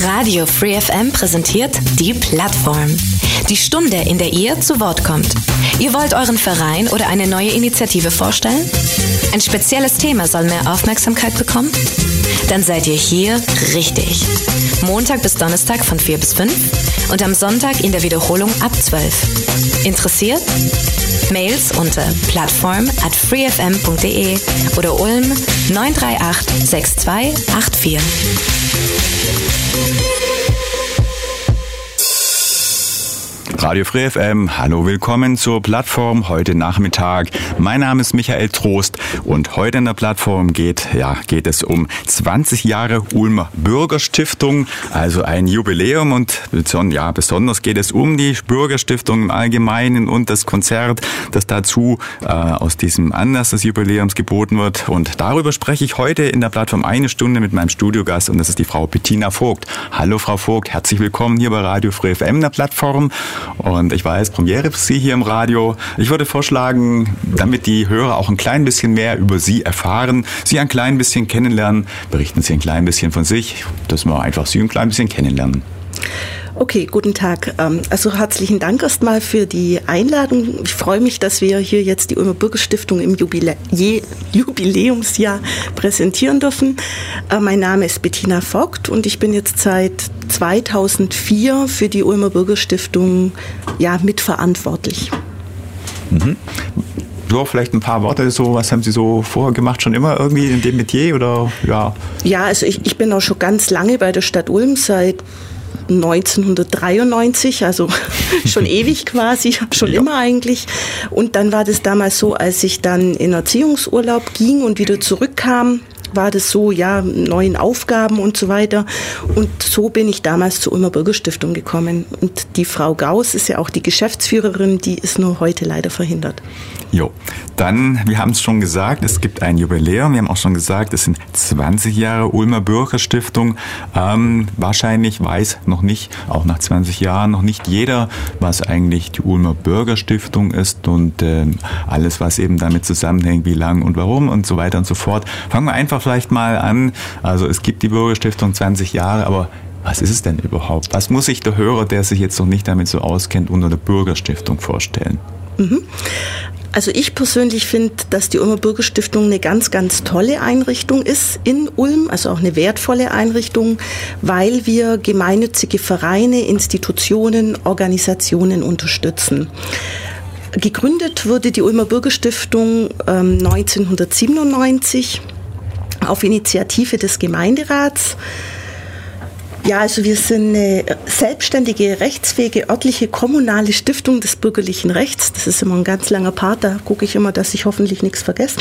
Radio Free FM präsentiert die Plattform. Die Stunde, in der ihr zu Wort kommt. Ihr wollt euren Verein oder eine neue Initiative vorstellen? Ein spezielles Thema soll mehr Aufmerksamkeit bekommen? Dann seid ihr hier richtig. Montag bis Donnerstag von 4 bis 5 und am Sonntag in der Wiederholung ab 12. Interessiert? Mails unter plattform@freefm.de oder Ulm 938 6284. Radio Free FM, hallo, willkommen zur Plattform heute Nachmittag. Mein Name ist Michael Trost und heute in der Plattform geht es um 20 Jahre Ulmer Bürgerstiftung, also ein Jubiläum und besonders geht es um die Bürgerstiftung im Allgemeinen und das Konzert, das dazu aus diesem Anlass des Jubiläums geboten wird. Und darüber spreche ich heute in der Plattform eine Stunde mit meinem Studiogast und das ist die Frau Bettina Vogt. Hallo Frau Vogt, herzlich willkommen hier bei Radio Free FM, der Plattform. Und ich weiß, Premiere für Sie hier im Radio. Ich würde vorschlagen, damit die Hörer auch ein klein bisschen mehr über Sie erfahren, Sie ein klein bisschen kennenlernen, berichten Sie ein klein bisschen von sich, dass wir einfach Sie ein klein bisschen kennenlernen. Okay, guten Tag. Also herzlichen Dank erstmal für die Einladung. Ich freue mich, dass wir hier jetzt die Ulmer Bürgerstiftung im Jubiläumsjahr präsentieren dürfen. Mein Name ist Bettina Vogt und ich bin jetzt seit 2004 für die Ulmer Bürgerstiftung mitverantwortlich. Mhm. So, vielleicht ein paar Worte, was haben Sie so vorher gemacht, schon immer irgendwie in dem Metier oder ja? Ja, also ich bin auch schon ganz lange bei der Stadt Ulm, seit 1993, also schon ewig quasi, schon immer eigentlich. Und dann war das damals so, als ich dann in Erziehungsurlaub ging und wieder zurückkam, war das so, neuen Aufgaben und so weiter. Und so bin ich damals zur Ulmer Bürgerstiftung gekommen. Und die Frau Gauss ist ja auch die Geschäftsführerin, die ist nur heute leider verhindert. Jo, dann, wir haben es schon gesagt, es gibt ein Jubiläum. Wir haben auch schon gesagt, es sind 20 Jahre Ulmer Bürgerstiftung. Wahrscheinlich weiß noch nicht, auch nach 20 Jahren, noch nicht jeder, was eigentlich die Ulmer Bürgerstiftung ist und alles, was eben damit zusammenhängt, wie lang und warum und so weiter und so fort. Fangen wir einfach vielleicht mal an. Also es gibt die Bürgerstiftung 20 Jahre, aber was ist es denn überhaupt? Was muss sich der Hörer, der sich jetzt noch nicht damit so auskennt, unter der Bürgerstiftung vorstellen? Also ich persönlich finde, dass die Ulmer Bürgerstiftung eine ganz, ganz tolle Einrichtung ist in Ulm, also auch eine wertvolle Einrichtung, weil wir gemeinnützige Vereine, Institutionen, Organisationen unterstützen. Gegründet wurde die Ulmer Bürgerstiftung 1997 auf Initiative des Gemeinderats. Ja, also wir sind eine selbstständige, rechtsfähige, örtliche, kommunale Stiftung des bürgerlichen Rechts. Das ist immer ein ganz langer Part, da gucke ich immer, dass ich hoffentlich nichts vergesse.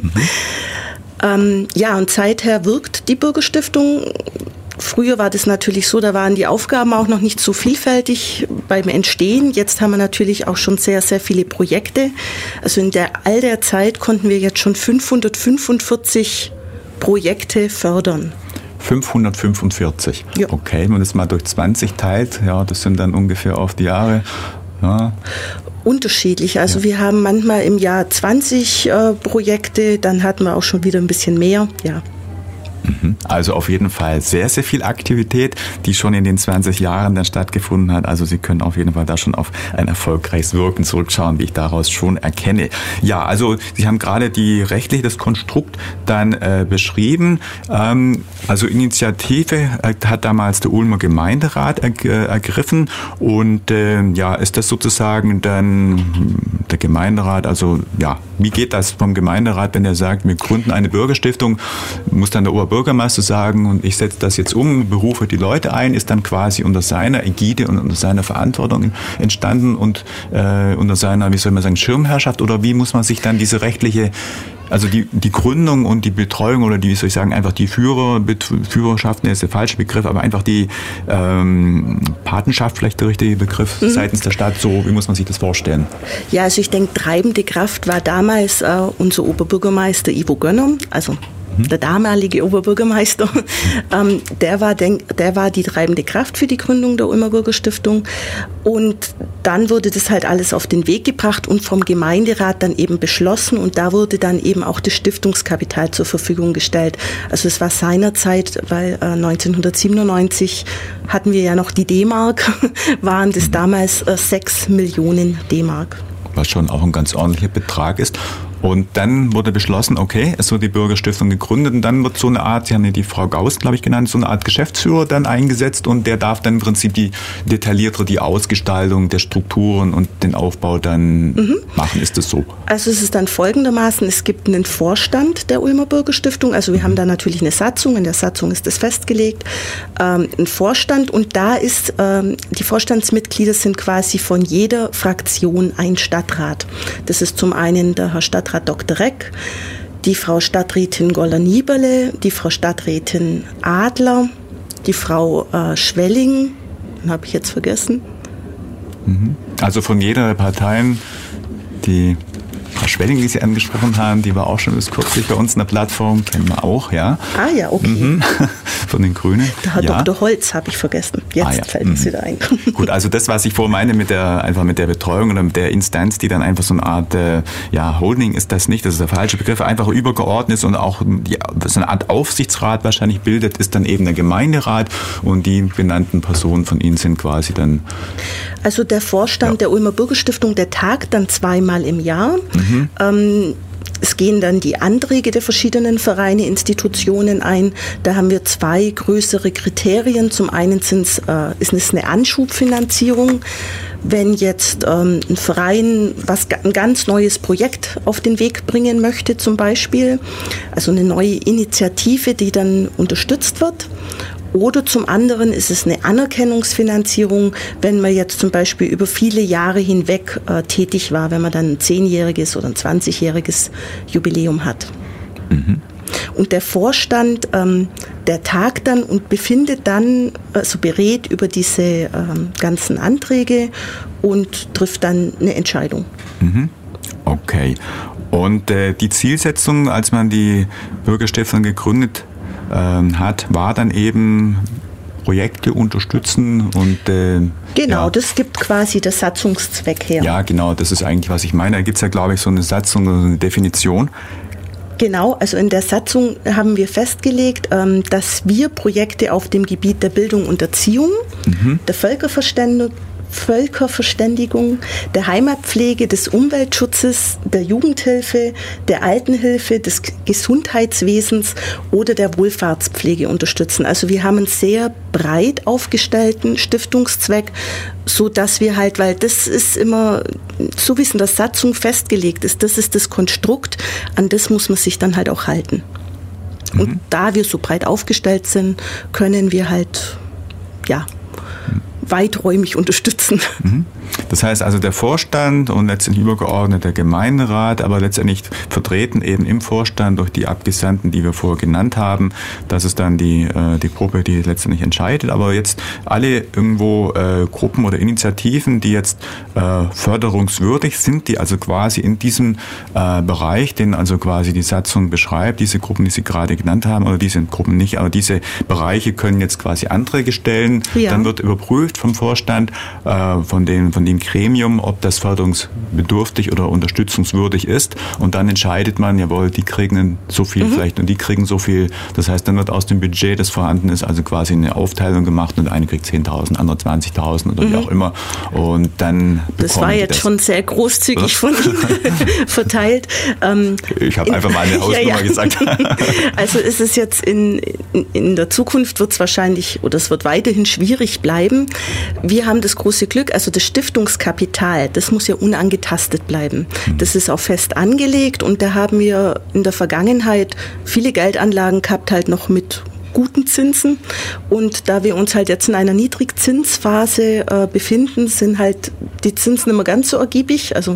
Und seither wirkt die Bürgerstiftung. Früher war das natürlich so, da waren die Aufgaben auch noch nicht so vielfältig beim Entstehen. Jetzt haben wir natürlich auch schon sehr, sehr viele Projekte. Also in all der Zeit konnten wir jetzt schon 545 Projekte fördern. 545. Ja. Okay, wenn man das mal durch 20 teilt, das sind dann ungefähr auf die Jahre. Ja. Unterschiedlich. Also wir haben manchmal im Jahr 20 Projekte, dann hatten wir auch schon wieder ein bisschen mehr. Ja. Also auf jeden Fall sehr, sehr viel Aktivität, die schon in den 20 Jahren dann stattgefunden hat. Also Sie können auf jeden Fall da schon auf ein erfolgreiches Wirken zurückschauen, wie ich daraus schon erkenne. Ja, also Sie haben gerade das Konstrukt dann beschrieben. Also Initiative hat damals der Ulmer Gemeinderat ergriffen und ist das sozusagen dann der Gemeinderat, wie geht das vom Gemeinderat, wenn er sagt, wir gründen eine Bürgerstiftung, muss dann der Oberbürgermeister sagen und ich setze das jetzt um, berufe die Leute ein, ist dann quasi unter seiner Ägide und unter seiner Verantwortung entstanden und unter seiner, Schirmherrschaft, oder wie muss man sich dann diese rechtliche, also die Gründung und die Betreuung oder die Führerschaften ist der falsche Begriff, aber einfach die Patenschaft, vielleicht der richtige Begriff, seitens der Stadt, so, wie muss man sich das vorstellen? Ja, also ich denke, treibende Kraft war damals unser Oberbürgermeister Ivo Gönner, also der damalige Oberbürgermeister, der war die treibende Kraft für die Gründung der Ulmer Bürgerstiftung. Und dann wurde das halt alles auf den Weg gebracht und vom Gemeinderat dann eben beschlossen. Und da wurde dann eben auch das Stiftungskapital zur Verfügung gestellt. Also es war seinerzeit, weil 1997 hatten wir ja noch die D-Mark, waren das damals 6 Millionen D-Mark. Was schon auch ein ganz ordentlicher Betrag ist. Und dann wurde beschlossen, okay, es wird die Bürgerstiftung gegründet und dann wird so eine Art, Sie haben ja die Frau Gauss, glaube ich, genannt, so eine Art Geschäftsführer dann eingesetzt und der darf dann im Prinzip die Ausgestaltung der Strukturen und den Aufbau dann machen. Ist das so? Also es ist dann folgendermaßen, es gibt einen Vorstand der Ulmer Bürgerstiftung, also wir haben da natürlich eine Satzung, in der Satzung ist das festgelegt, ein Vorstand und da ist, die Vorstandsmitglieder sind quasi von jeder Fraktion ein Stadtrat. Das ist zum einen der Herr Stadtrat Dr. Reck, die Frau Stadträtin Goller-Nieberle, die Frau Stadträtin Adler, die Frau Schwelling, den habe ich jetzt vergessen. Also von jeder der Parteien, die Frau Schwelling, die Sie angesprochen haben, die war auch schon bis kürzlich bei uns in der Plattform, kennen wir auch, ja. Ah ja, okay. Von den Grünen. Der Herr Dr. Holz habe ich vergessen. Jetzt fällt es wieder ein. Gut, also das, was ich vorhin meine mit der Betreuung oder mit der Instanz, die dann einfach so eine Art Holding ist das nicht, das ist der falsche Begriff, einfach übergeordnet ist und auch so eine Art Aufsichtsrat wahrscheinlich bildet, ist dann eben der Gemeinderat und die benannten Personen von Ihnen sind quasi dann... Also der Vorstand der Ulmer Bürgerstiftung, der tagt dann 2-mal im Jahr. Es gehen dann die Anträge der verschiedenen Vereine, Institutionen ein. Da haben wir 2 größere Kriterien. Zum einen ist es eine Anschubfinanzierung. Wenn jetzt ein Verein ein ganz neues Projekt auf den Weg bringen möchte zum Beispiel, also eine neue Initiative, die dann unterstützt wird. Oder zum anderen ist es eine Anerkennungsfinanzierung, wenn man jetzt zum Beispiel über viele Jahre hinweg tätig war, wenn man dann ein 10-jähriges oder ein 20-jähriges Jubiläum hat. Und der Vorstand, der tagt dann und befindet dann, also berät über diese ganzen Anträge und trifft dann eine Entscheidung. Okay. Und die Zielsetzung, als man die Bürgerstiftung gegründet war dann eben Projekte unterstützen und genau, das gibt quasi der Satzungszweck her. Ja, genau, das ist eigentlich, was ich meine. Da gibt es ja, glaube ich, so eine Satzung, so eine Definition. Genau, also in der Satzung haben wir festgelegt, dass wir Projekte auf dem Gebiet der Bildung und Erziehung, der Völkerverständigung, der Heimatpflege, des Umweltschutzes, der Jugendhilfe, der Altenhilfe, des Gesundheitswesens oder der Wohlfahrtspflege unterstützen. Also wir haben einen sehr breit aufgestellten Stiftungszweck, so dass wir halt, weil das ist immer, so wie es in der Satzung festgelegt ist, das ist das Konstrukt, an das muss man sich dann halt auch halten. Und da wir so breit aufgestellt sind, können wir halt, weiträumig unterstützen. Das heißt also der Vorstand und letztendlich übergeordnet der Gemeinderat, aber letztendlich vertreten eben im Vorstand durch die Abgesandten, die wir vorher genannt haben. Das ist dann die Gruppe, die letztendlich entscheidet. Aber jetzt alle irgendwo Gruppen oder Initiativen, die jetzt förderungswürdig sind, die also quasi in diesem Bereich, den also quasi die Satzung beschreibt, diese Gruppen, die Sie gerade genannt haben, oder diese Gruppen nicht, aber diese Bereiche können jetzt quasi Anträge stellen. Ja. Dann wird überprüft vom Vorstand, von dem Gremium, ob das förderungsbedürftig oder unterstützungswürdig ist. Und dann entscheidet man, jawohl, die kriegen so viel vielleicht und die kriegen so viel. Das heißt, dann wird aus dem Budget, das vorhanden ist, also quasi eine Aufteilung gemacht und eine kriegt 10.000, andere 20.000 oder wie auch immer. Und dann das war jetzt schon sehr großzügig von Ihnen verteilt. Ich habe einfach mal eine Hausnummer gesagt. Also ist es jetzt in der Zukunft wird es wahrscheinlich, oder es wird weiterhin schwierig bleiben. Wir haben das große Glück, also das Stiftungskapital, das muss ja unangetastet bleiben. Das ist auch fest angelegt und da haben wir in der Vergangenheit viele Geldanlagen gehabt, halt noch mit guten Zinsen. Und da wir uns halt jetzt in einer Niedrigzinsphase befinden, sind halt die Zinsen immer ganz so ergiebig, also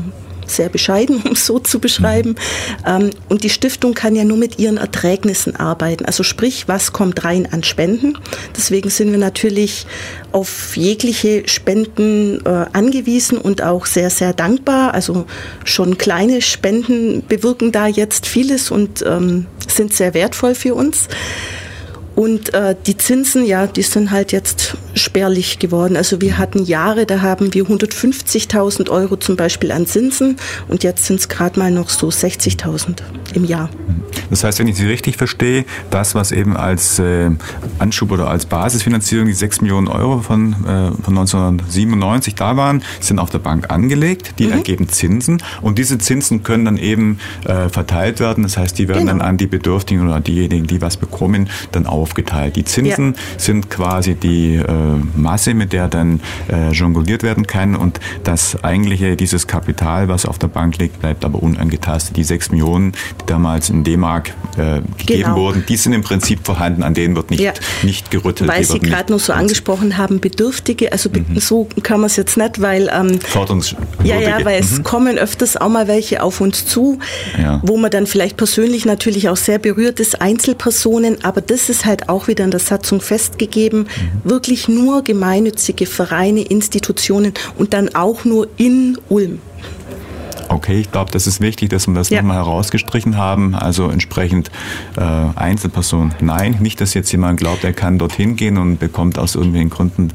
sehr bescheiden, um es so zu beschreiben. Und die Stiftung kann ja nur mit ihren Erträgnissen arbeiten. Also sprich, was kommt rein an Spenden? Deswegen sind wir natürlich auf jegliche Spenden angewiesen und auch sehr, sehr dankbar. Also schon kleine Spenden bewirken da jetzt vieles und sind sehr wertvoll für uns. Und die Zinsen, ja, die sind halt jetzt spärlich geworden. Also wir hatten Jahre, da haben wir 150.000 Euro zum Beispiel an Zinsen und jetzt sind es gerade mal noch so 60.000 im Jahr. Das heißt, wenn ich Sie richtig verstehe, das, was eben als Anschub oder als Basisfinanzierung, die 6 Millionen Euro von 1997 da waren, sind auf der Bank angelegt, die ergeben Zinsen und diese Zinsen können dann eben verteilt werden. Das heißt, die werden dann an die Bedürftigen oder diejenigen, die was bekommen, dann aufgeteilt. Die Zinsen sind quasi die Masse, mit der dann jongliert werden kann und das eigentliche, dieses Kapital, was auf der Bank liegt, bleibt aber unangetastet. Die 6 Millionen, die damals in D-Mark gegeben wurden, die sind im Prinzip vorhanden, an denen wird nicht gerüttelt. Weil Sie gerade noch so angesprochen haben, Bedürftige, also so kann man es jetzt nicht, weil weil es kommen öfters auch mal welche auf uns zu, wo man dann vielleicht persönlich natürlich auch sehr berührt ist, Einzelpersonen, aber das ist halt auch wieder in der Satzung festgegeben, wirklich nur gemeinnützige Vereine, Institutionen und dann auch nur in Ulm. Okay, ich glaube, das ist wichtig, dass wir das nochmal herausgestrichen haben. Also entsprechend Einzelpersonen. Nein, nicht, dass jetzt jemand glaubt, er kann dorthin gehen und bekommt aus irgendwelchen Gründen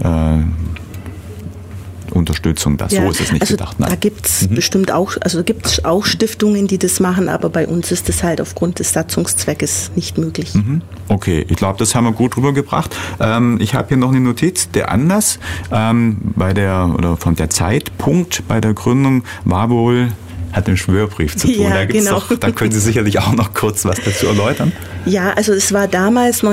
Unterstützung. So ist es nicht gedacht. Nein. Da gibt es bestimmt auch, also gibt es auch Stiftungen, die das machen, aber bei uns ist das halt aufgrund des Satzungszweckes nicht möglich. Okay, ich glaube, das haben wir gut rübergebracht. Ich habe hier noch eine Notiz. Der Anlass von der Zeitpunkt bei der Gründung war wohl, hat mit dem Schwörbrief zu tun. Da können Sie sicherlich auch noch kurz was dazu erläutern. Ja, also es war damals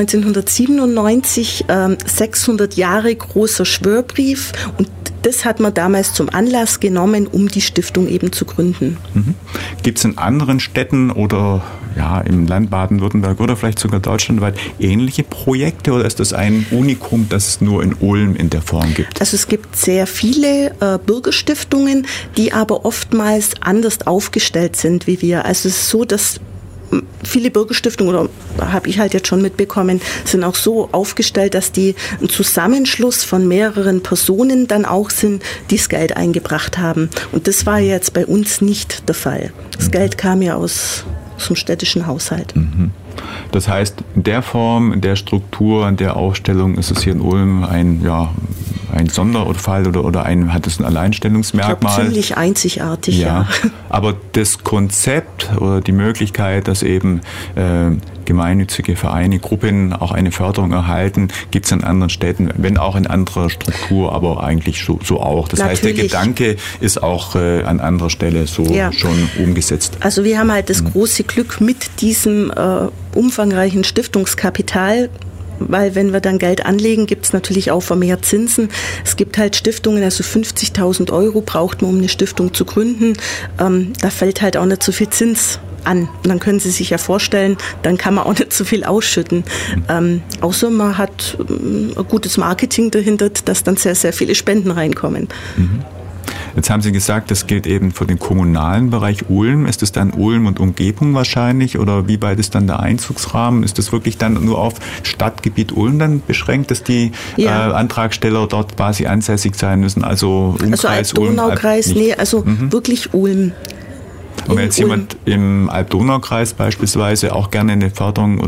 1997 600 Jahre großer Schwörbrief und das hat man damals zum Anlass genommen, um die Stiftung eben zu gründen. Gibt es in anderen Städten oder im Land Baden-Württemberg oder vielleicht sogar deutschlandweit ähnliche Projekte oder ist das ein Unikum, das es nur in Ulm in der Form gibt? Also es gibt sehr viele Bürgerstiftungen, die aber oftmals anders aufgestellt sind wie wir. Also es ist so, dass viele Bürgerstiftungen, oder habe ich halt jetzt schon mitbekommen, sind auch so aufgestellt, dass die ein Zusammenschluss von mehreren Personen dann auch sind, die das Geld eingebracht haben. Und das war jetzt bei uns nicht der Fall. Das Geld kam ja aus dem städtischen Haushalt. Das heißt, in der Form, in der Struktur, in der Aufstellung ist es hier in Ulm ein Sonderfall oder hat es ein Alleinstellungsmerkmal? Ich glaube, ziemlich einzigartig, ja. Aber das Konzept oder die Möglichkeit, dass eben gemeinnützige Vereine, Gruppen auch eine Förderung erhalten, gibt es in anderen Städten, wenn auch in anderer Struktur, aber eigentlich so auch. Das heißt, der Gedanke ist auch an anderer Stelle schon umgesetzt. Also wir haben halt das große Glück mit diesem umfangreichen Stiftungskapital, weil wenn wir dann Geld anlegen, gibt es natürlich auch vermehrt Zinsen. Es gibt halt Stiftungen, also 50.000 Euro braucht man, um eine Stiftung zu gründen. Da fällt halt auch nicht so viel Zins an. Und dann können Sie sich ja vorstellen, dann kann man auch nicht so viel ausschütten. Außer man hat ein gutes Marketing dahinter, dass dann sehr, sehr viele Spenden reinkommen. Jetzt haben Sie gesagt, das gilt eben für den kommunalen Bereich Ulm. Ist es dann Ulm und Umgebung wahrscheinlich oder wie weit ist dann der Einzugsrahmen? Ist das wirklich dann nur auf Stadtgebiet Ulm dann beschränkt, dass die Antragsteller dort quasi ansässig sein müssen? Also Umkreis Ulm? Alb-Donau-Kreis, wirklich Ulm. Und wenn jetzt jemand im Alb-Donau-Kreis beispielsweise auch gerne eine Förderung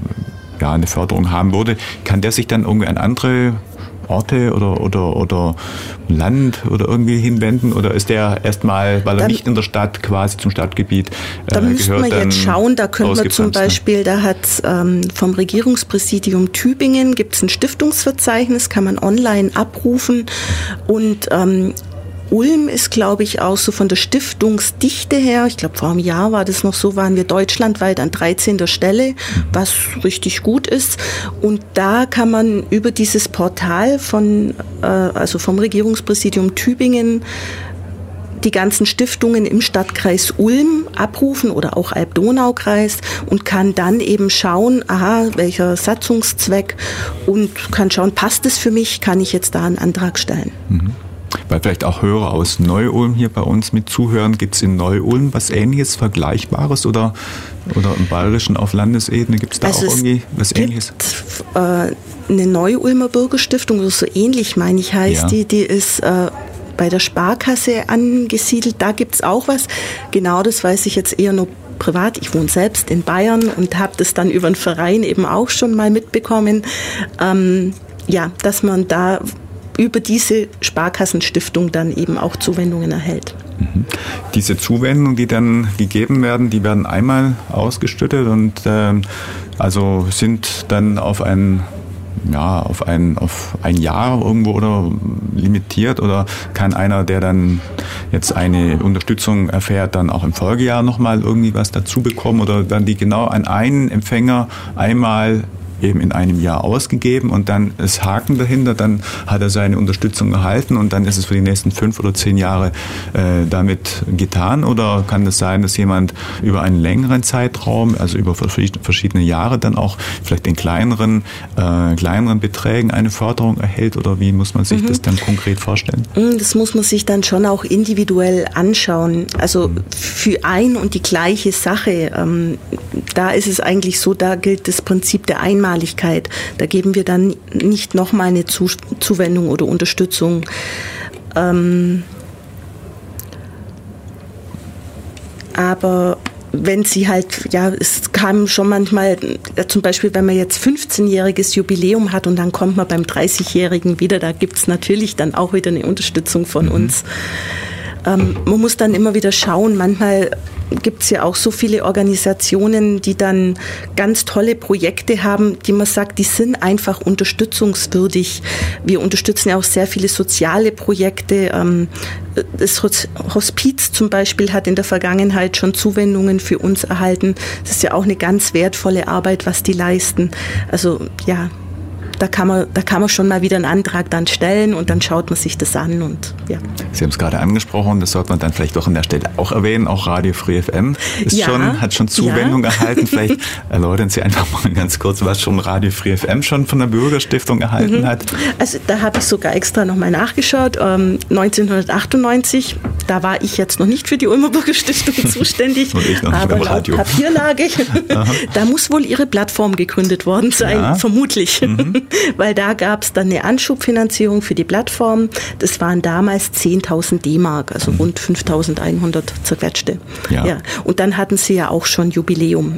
haben würde, kann der sich dann irgendwie an andere Orte oder Land oder irgendwie hinwenden oder ist der erstmal, weil er nicht in der Stadt quasi zum Stadtgebiet da müssten wir jetzt schauen, da können wir zum Beispiel, da hat vom Regierungspräsidium Tübingen gibt es ein Stiftungsverzeichnis, kann man online abrufen und Ulm ist, glaube ich, auch so von der Stiftungsdichte her, ich glaube vor einem Jahr war das noch so, waren wir deutschlandweit an 13. Stelle, was richtig gut ist. Und da kann man über dieses Portal vom Regierungspräsidium Tübingen die ganzen Stiftungen im Stadtkreis Ulm abrufen oder auch Alb-Donau-Kreis und kann dann eben schauen, welcher Satzungszweck und kann schauen, passt es für mich, kann ich jetzt da einen Antrag stellen. weil vielleicht auch Hörer aus Neu-Ulm hier bei uns mit zuhören. Gibt es in Neu-Ulm was Ähnliches, Vergleichbares oder im Bayerischen auf Landesebene gibt es da auch irgendwie was Ähnliches? Eine Neu-Ulmer Bürgerstiftung, oder so ähnlich meine ich heißt die ist bei der Sparkasse angesiedelt. Da gibt es auch was. Genau, das weiß ich jetzt eher nur privat. Ich wohne selbst in Bayern und habe das dann über einen Verein eben auch schon mal mitbekommen. Dass man da über diese Sparkassenstiftung dann eben auch Zuwendungen erhält. Diese Zuwendungen, die dann gegeben werden, die werden einmal ausgestattet und also sind dann auf ein Jahr irgendwo oder limitiert, oder kann einer, der dann jetzt eine Unterstützung erfährt, dann auch im Folgejahr nochmal irgendwie was dazu bekommen, oder dann die genau an einen Empfänger einmal eben in einem Jahr ausgegeben und dann ist Haken dahinter, dann hat er seine Unterstützung erhalten und dann ist es für die nächsten 5 oder 10 Jahre damit getan? Oder kann es sein, dass jemand über einen längeren Zeitraum, also über verschiedene Jahre dann auch vielleicht in kleineren Beträgen eine Förderung erhält, oder wie muss man sich das dann konkret vorstellen? Das muss man sich dann schon auch individuell anschauen. Also für ein und die gleiche Sache, da ist es eigentlich so, da gilt das Prinzip der Einmaligkeit. Da geben wir dann nicht nochmal eine Zuwendung oder Unterstützung. Aber wenn sie halt, es kam schon manchmal, zum Beispiel, wenn man jetzt 15-jähriges Jubiläum hat und dann kommt man beim 30-Jährigen wieder, da gibt es natürlich dann auch wieder eine Unterstützung von uns. Man muss dann immer wieder schauen, manchmal gibt es ja auch so viele Organisationen, die dann ganz tolle Projekte haben, die man sagt, die sind einfach unterstützungswürdig. Wir unterstützen ja auch sehr viele soziale Projekte. Das Hospiz zum Beispiel hat in der Vergangenheit schon Zuwendungen für uns erhalten. Das ist ja auch eine ganz wertvolle Arbeit, was die leisten. Also ja, da kann man schon mal wieder einen Antrag dann stellen und dann schaut man sich das an und ja. Sie haben es gerade angesprochen, das sollte man dann vielleicht doch an der Stelle auch erwähnen, auch Radio Free FM hat schon Zuwendung erhalten. Vielleicht erläutern Sie einfach mal ganz kurz, was schon Radio Free FM schon von der Bürgerstiftung erhalten hat. Also da habe ich sogar extra nochmal nachgeschaut. 1998, da war ich jetzt noch nicht für die Ulmer Bürgerstiftung zuständig, aber laut Papierlage, da muss wohl ihre Plattform gegründet worden sein, vermutlich. Weil da gab es dann eine Anschubfinanzierung für die Plattform. Das waren damals 10.000 D-Mark, also rund 5.100 zerquetschte. Ja. Und dann hatten sie ja auch schon Jubiläum.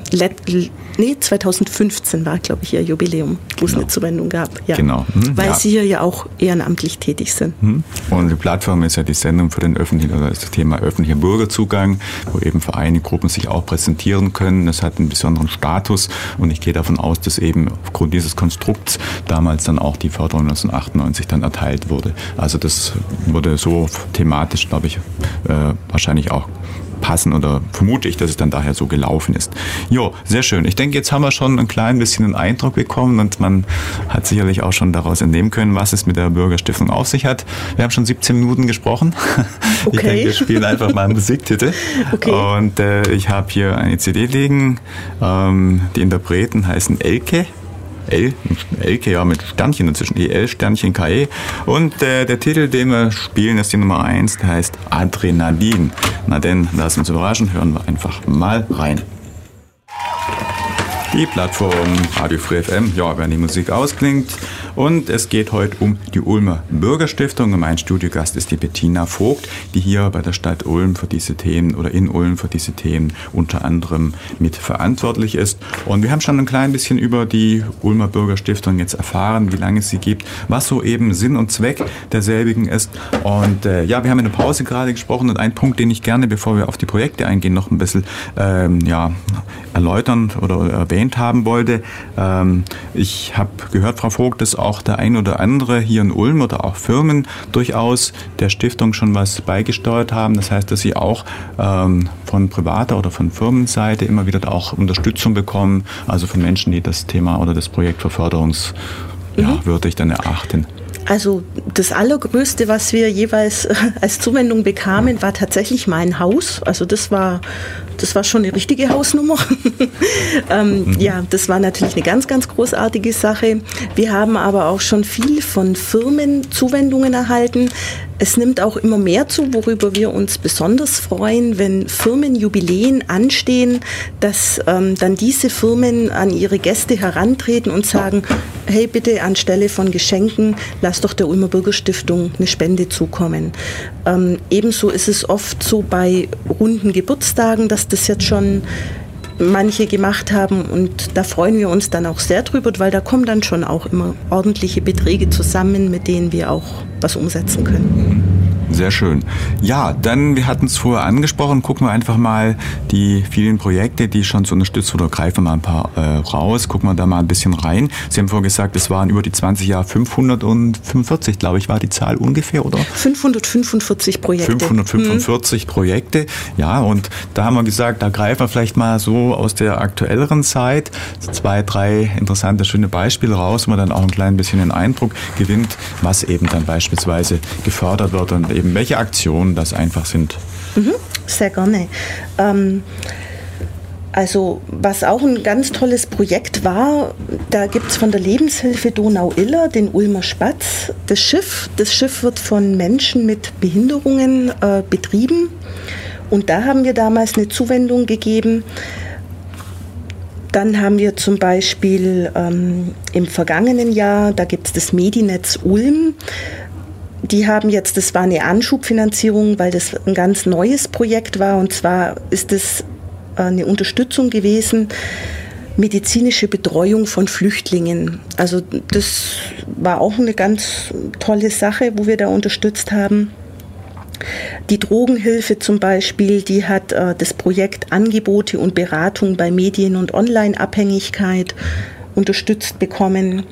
2015 war, glaube ich, ihr Jubiläum, wo es eine Zuwendung gab. Ja. Genau. Weil sie hier ja auch ehrenamtlich tätig sind. Und die Plattform ist ja die Sendung für den öffentlichen, oder das Thema öffentlicher Bürgerzugang, wo eben Vereine, Gruppen sich auch präsentieren können. Das hat einen besonderen Status und ich gehe davon aus, dass eben aufgrund dieses Konstrukts damals dann auch die Förderung 1998 dann erteilt wurde. Also das wurde so thematisch, glaube ich, wahrscheinlich auch passen, oder vermute ich, dass es dann daher so gelaufen ist. Jo, sehr schön. Ich denke, jetzt haben wir schon ein klein bisschen einen Eindruck bekommen und man hat sicherlich auch schon daraus entnehmen können, was es mit der Bürgerstiftung auf sich hat. Wir haben schon 17 Minuten gesprochen. Okay. Ich denke, wir spielen einfach mal Musiktitel. Okay. Und ich habe hier eine CD liegen. Die Interpreten heißen Elke. Elke, ja, mit Sternchen dazwischen, EL, Sternchen, KE. Und der Titel, den wir spielen, ist die Nummer 1, der heißt Adrenalin. Na denn, lass uns überraschen, hören wir einfach mal rein. Die Plattform Radio Free FM, ja, wenn die Musik ausklingt. Und es geht heute um die Ulmer Bürgerstiftung. Und mein Studiogast ist die Bettina Vogt, die hier bei der Stadt Ulm für diese Themen oder in Ulm für diese Themen unter anderem mit verantwortlich ist. Und wir haben schon ein klein bisschen über die Ulmer Bürgerstiftung jetzt erfahren, wie lange es sie gibt, was so eben Sinn und Zweck derselbigen ist. Und wir haben in der Pause gerade gesprochen und ein Punkt, den ich gerne, bevor wir auf die Projekte eingehen, noch ein bisschen erläutern oder erwähnt haben wollte. Ich habe gehört, Frau Vogt, dass auch der ein oder andere hier in Ulm oder auch Firmen durchaus der Stiftung schon was beigesteuert haben. Das heißt, dass sie auch von privater oder von Firmenseite immer wieder auch Unterstützung bekommen, also von Menschen, die das Thema oder das Projekt für förderungswürdig dann erachten. Also das Allergrößte, was wir jeweils als Zuwendung bekamen, war tatsächlich mein Haus. Also das war das war schon eine richtige Hausnummer. Ja, das war natürlich eine ganz, ganz großartige Sache. Wir haben aber auch schon viel von Firmen Zuwendungen erhalten. Es nimmt auch immer mehr zu, worüber wir uns besonders freuen, wenn Firmenjubiläen anstehen, dass dann diese Firmen an ihre Gäste herantreten und sagen, hey, bitte anstelle von Geschenken, lass doch der Ulmer Bürgerstiftung eine Spende zukommen. Ebenso ist es oft so bei runden Geburtstagen, dass das jetzt schon manche gemacht haben und da freuen wir uns dann auch sehr drüber, weil da kommen dann schon auch immer ordentliche Beträge zusammen, mit denen wir auch was umsetzen können. Sehr schön. Ja, dann, wir hatten es vorher angesprochen, gucken wir einfach mal die vielen Projekte, die schon so unterstützt wurden, greifen wir mal ein paar raus, gucken wir da mal ein bisschen rein. Sie haben vorhin gesagt, es waren über die 20 Jahre 545, glaube ich, war die Zahl ungefähr, oder? 545 Projekte. 545 Projekte, ja, und da haben wir gesagt, da greifen wir vielleicht mal so aus der aktuelleren Zeit 2, 3 interessante, schöne Beispiele raus, wo man dann auch ein klein bisschen den Eindruck gewinnt, was eben dann beispielsweise gefördert wird und eben welche Aktionen das einfach sind. Sehr gerne. Also was auch ein ganz tolles Projekt war, da gibt es von der Lebenshilfe Donau-Iller den Ulmer Spatz. Das Schiff wird von Menschen mit Behinderungen betrieben und da haben wir damals eine Zuwendung gegeben. Dann haben wir zum Beispiel im vergangenen Jahr, da gibt es das Medinetz Ulm. Die haben jetzt, das war eine Anschubfinanzierung, weil das ein ganz neues Projekt war und zwar ist es eine Unterstützung gewesen, medizinische Betreuung von Flüchtlingen. Also das war auch eine ganz tolle Sache, wo wir da unterstützt haben. Die Drogenhilfe zum Beispiel, die hat das Projekt Angebote und Beratung bei Medien- und Online-Abhängigkeit unterstützt bekommen.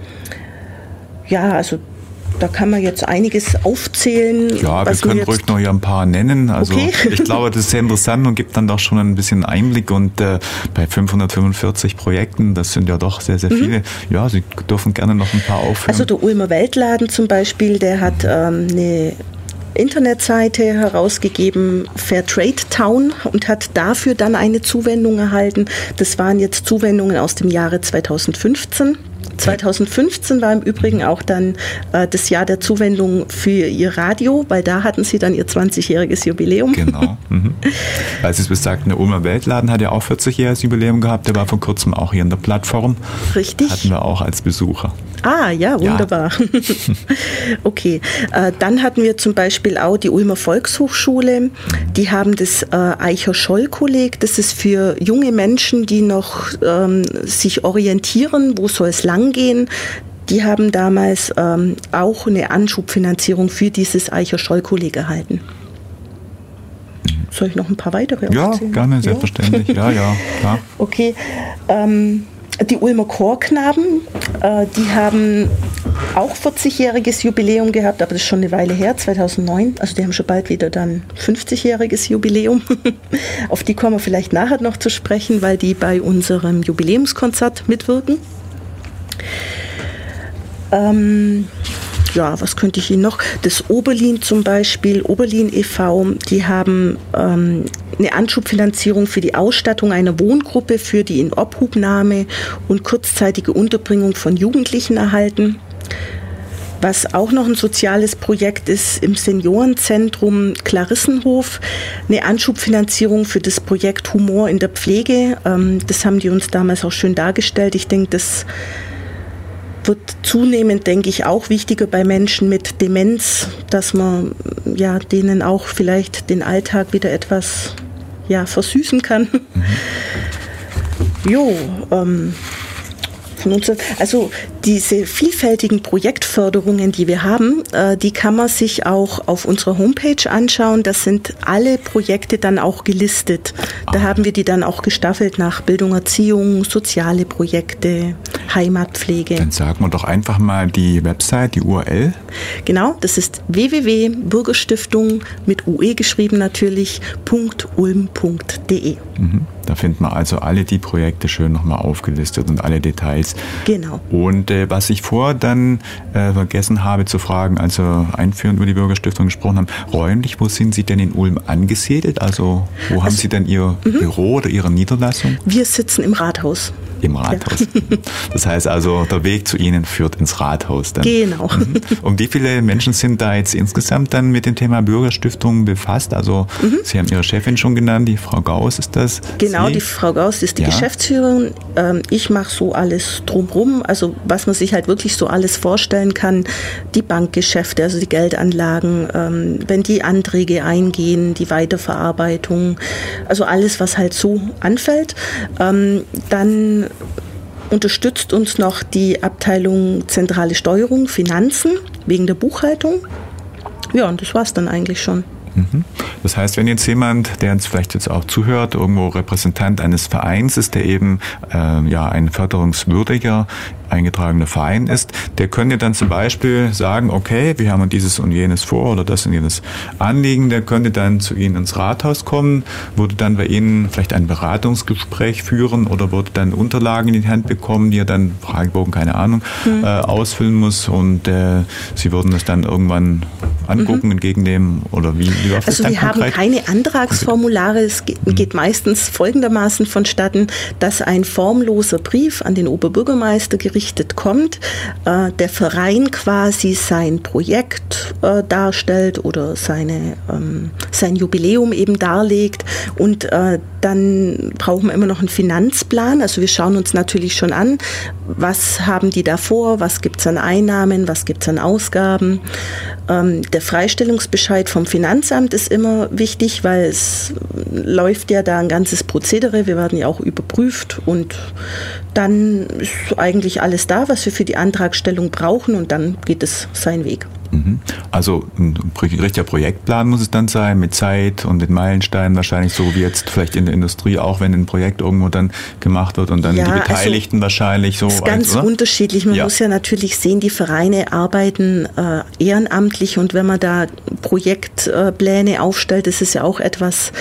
Ja, also da kann man jetzt einiges aufzählen. Ja, wir können ruhig noch hier ein paar nennen. Also okay. Ich glaube, das ist sehr interessant und gibt dann doch schon ein bisschen Einblick. Und bei 545 Projekten, das sind ja doch sehr, sehr viele. Ja, Sie dürfen gerne noch ein paar aufführen. Also der Ulmer Weltladen zum Beispiel, der hat eine Internetseite herausgegeben, Fairtrade Town, und hat dafür dann eine Zuwendung erhalten. Das waren jetzt Zuwendungen aus dem Jahre 2015. 2015 war im Übrigen auch dann das Jahr der Zuwendung für ihr Radio, weil da hatten sie dann ihr 20-jähriges Jubiläum. Genau. Weil Sie es besagten, der Ulmer Weltladen hat ja auch 40-jähriges Jubiläum gehabt. Der war vor kurzem auch hier in der Plattform. Richtig. Hatten wir auch als Besucher. Ah, ja, wunderbar. Ja. Okay, dann hatten wir zum Beispiel auch die Ulmer Volkshochschule. Die haben das Eicher-Scholl-Kolleg. Das ist für junge Menschen, die noch sich orientieren, wo soll es lang gehen. Die haben damals auch eine Anschubfinanzierung für dieses Eicher-Scholl-Kolleg erhalten. Soll ich noch ein paar weitere aufzählen? Ja, gerne, selbstverständlich. Ja, klar. Okay, die Ulmer Chorknaben, die haben auch 40-jähriges Jubiläum gehabt, aber das ist schon eine Weile her, 2009. Also die haben schon bald wieder dann 50-jähriges Jubiläum. Auf die kommen wir vielleicht nachher noch zu sprechen, weil die bei unserem Jubiläumskonzert mitwirken. Ja, was könnte ich Ihnen noch? Das Oberlin zum Beispiel, Oberlin e.V., die haben eine Anschubfinanzierung für die Ausstattung einer Wohngruppe für die Inobhubnahme und kurzzeitige Unterbringung von Jugendlichen erhalten. Was auch noch ein soziales Projekt ist, im Seniorenzentrum Klarissenhof, eine Anschubfinanzierung für das Projekt Humor in der Pflege. Das haben die uns damals auch schön dargestellt. Ich denke, das wird zunehmend, denke ich, auch wichtiger bei Menschen mit Demenz, dass man ja denen auch vielleicht den Alltag wieder etwas versüßen kann. Jo, also diese vielfältigen Projektförderungen, die wir haben, die kann man sich auch auf unserer Homepage anschauen. Das sind alle Projekte dann auch gelistet. Da haben wir die dann auch gestaffelt nach Bildung, Erziehung, soziale Projekte, Heimatpflege. Dann sagen wir doch einfach mal die Website, die URL. Genau, das ist www.bürgerstiftung mit UE geschrieben natürlich, .ulm.de. Da findet man also alle die Projekte schön nochmal aufgelistet und alle Details. Genau. Und was ich vorher dann vergessen habe zu fragen, als wir einführend über die Bürgerstiftung gesprochen haben, räumlich, wo sind Sie denn in Ulm angesiedelt? Also wo haben Sie denn Ihr Büro oder Ihre Niederlassung? Wir sitzen im Rathaus. Im Rathaus. Ja. Das heißt also, der Weg zu Ihnen führt ins Rathaus dann. Genau. Und wie viele Menschen sind da jetzt insgesamt dann mit dem Thema Bürgerstiftung befasst? Also Sie haben Ihre Chefin schon genannt, die Frau Gauss ist das? Genau, Sie? Die Frau Gauss ist die Geschäftsführerin. Ich mache so alles drumherum, also was man sich halt wirklich so alles vorstellen kann. Die Bankgeschäfte, also die Geldanlagen, wenn die Anträge eingehen, die Weiterverarbeitung, also alles, was halt so anfällt. Dann unterstützt uns noch die Abteilung Zentrale Steuerung, Finanzen, wegen der Buchhaltung. Ja, und das war's dann eigentlich schon. Das heißt, wenn jetzt jemand, der uns vielleicht jetzt auch zuhört, irgendwo Repräsentant eines Vereins ist, der eben ein förderungswürdiger eingetragener Verein ist, der könnte dann zum Beispiel sagen, okay, wir haben dieses und jenes vor oder das und jenes Anliegen, der könnte dann zu Ihnen ins Rathaus kommen, würde dann bei Ihnen vielleicht ein Beratungsgespräch führen oder würde dann Unterlagen in die Hand bekommen, die er dann, Fragebogen, keine Ahnung, ausfüllen muss und Sie würden das dann irgendwann angucken, entgegennehmen oder wie läuft das dann wir konkret? haben keine Antragsformulare, es geht meistens folgendermaßen vonstatten, dass ein formloser Brief an den Oberbürgermeister gerichtet kommt, der Verein quasi sein Projekt darstellt oder sein Jubiläum eben darlegt und dann brauchen wir immer noch einen Finanzplan, also wir schauen uns natürlich schon an, was haben die da vor, was gibt es an Einnahmen, was gibt es an Ausgaben. Der Freistellungsbescheid vom Finanzamt ist immer wichtig, weil es läuft ja da ein ganzes Prozedere, wir werden ja auch überprüft und dann ist eigentlich alles da, was wir für die Antragstellung brauchen und dann geht es seinen Weg. Also ein richtiger Projektplan muss es dann sein, mit Zeit und mit Meilensteinen wahrscheinlich, so wie jetzt vielleicht in der Industrie auch, wenn ein Projekt irgendwo dann gemacht wird und dann die Beteiligten wahrscheinlich so. Das ist ganz unterschiedlich. Man muss ja natürlich sehen, die Vereine arbeiten ehrenamtlich und wenn man da Projektpläne aufstellt, das ist ja auch etwas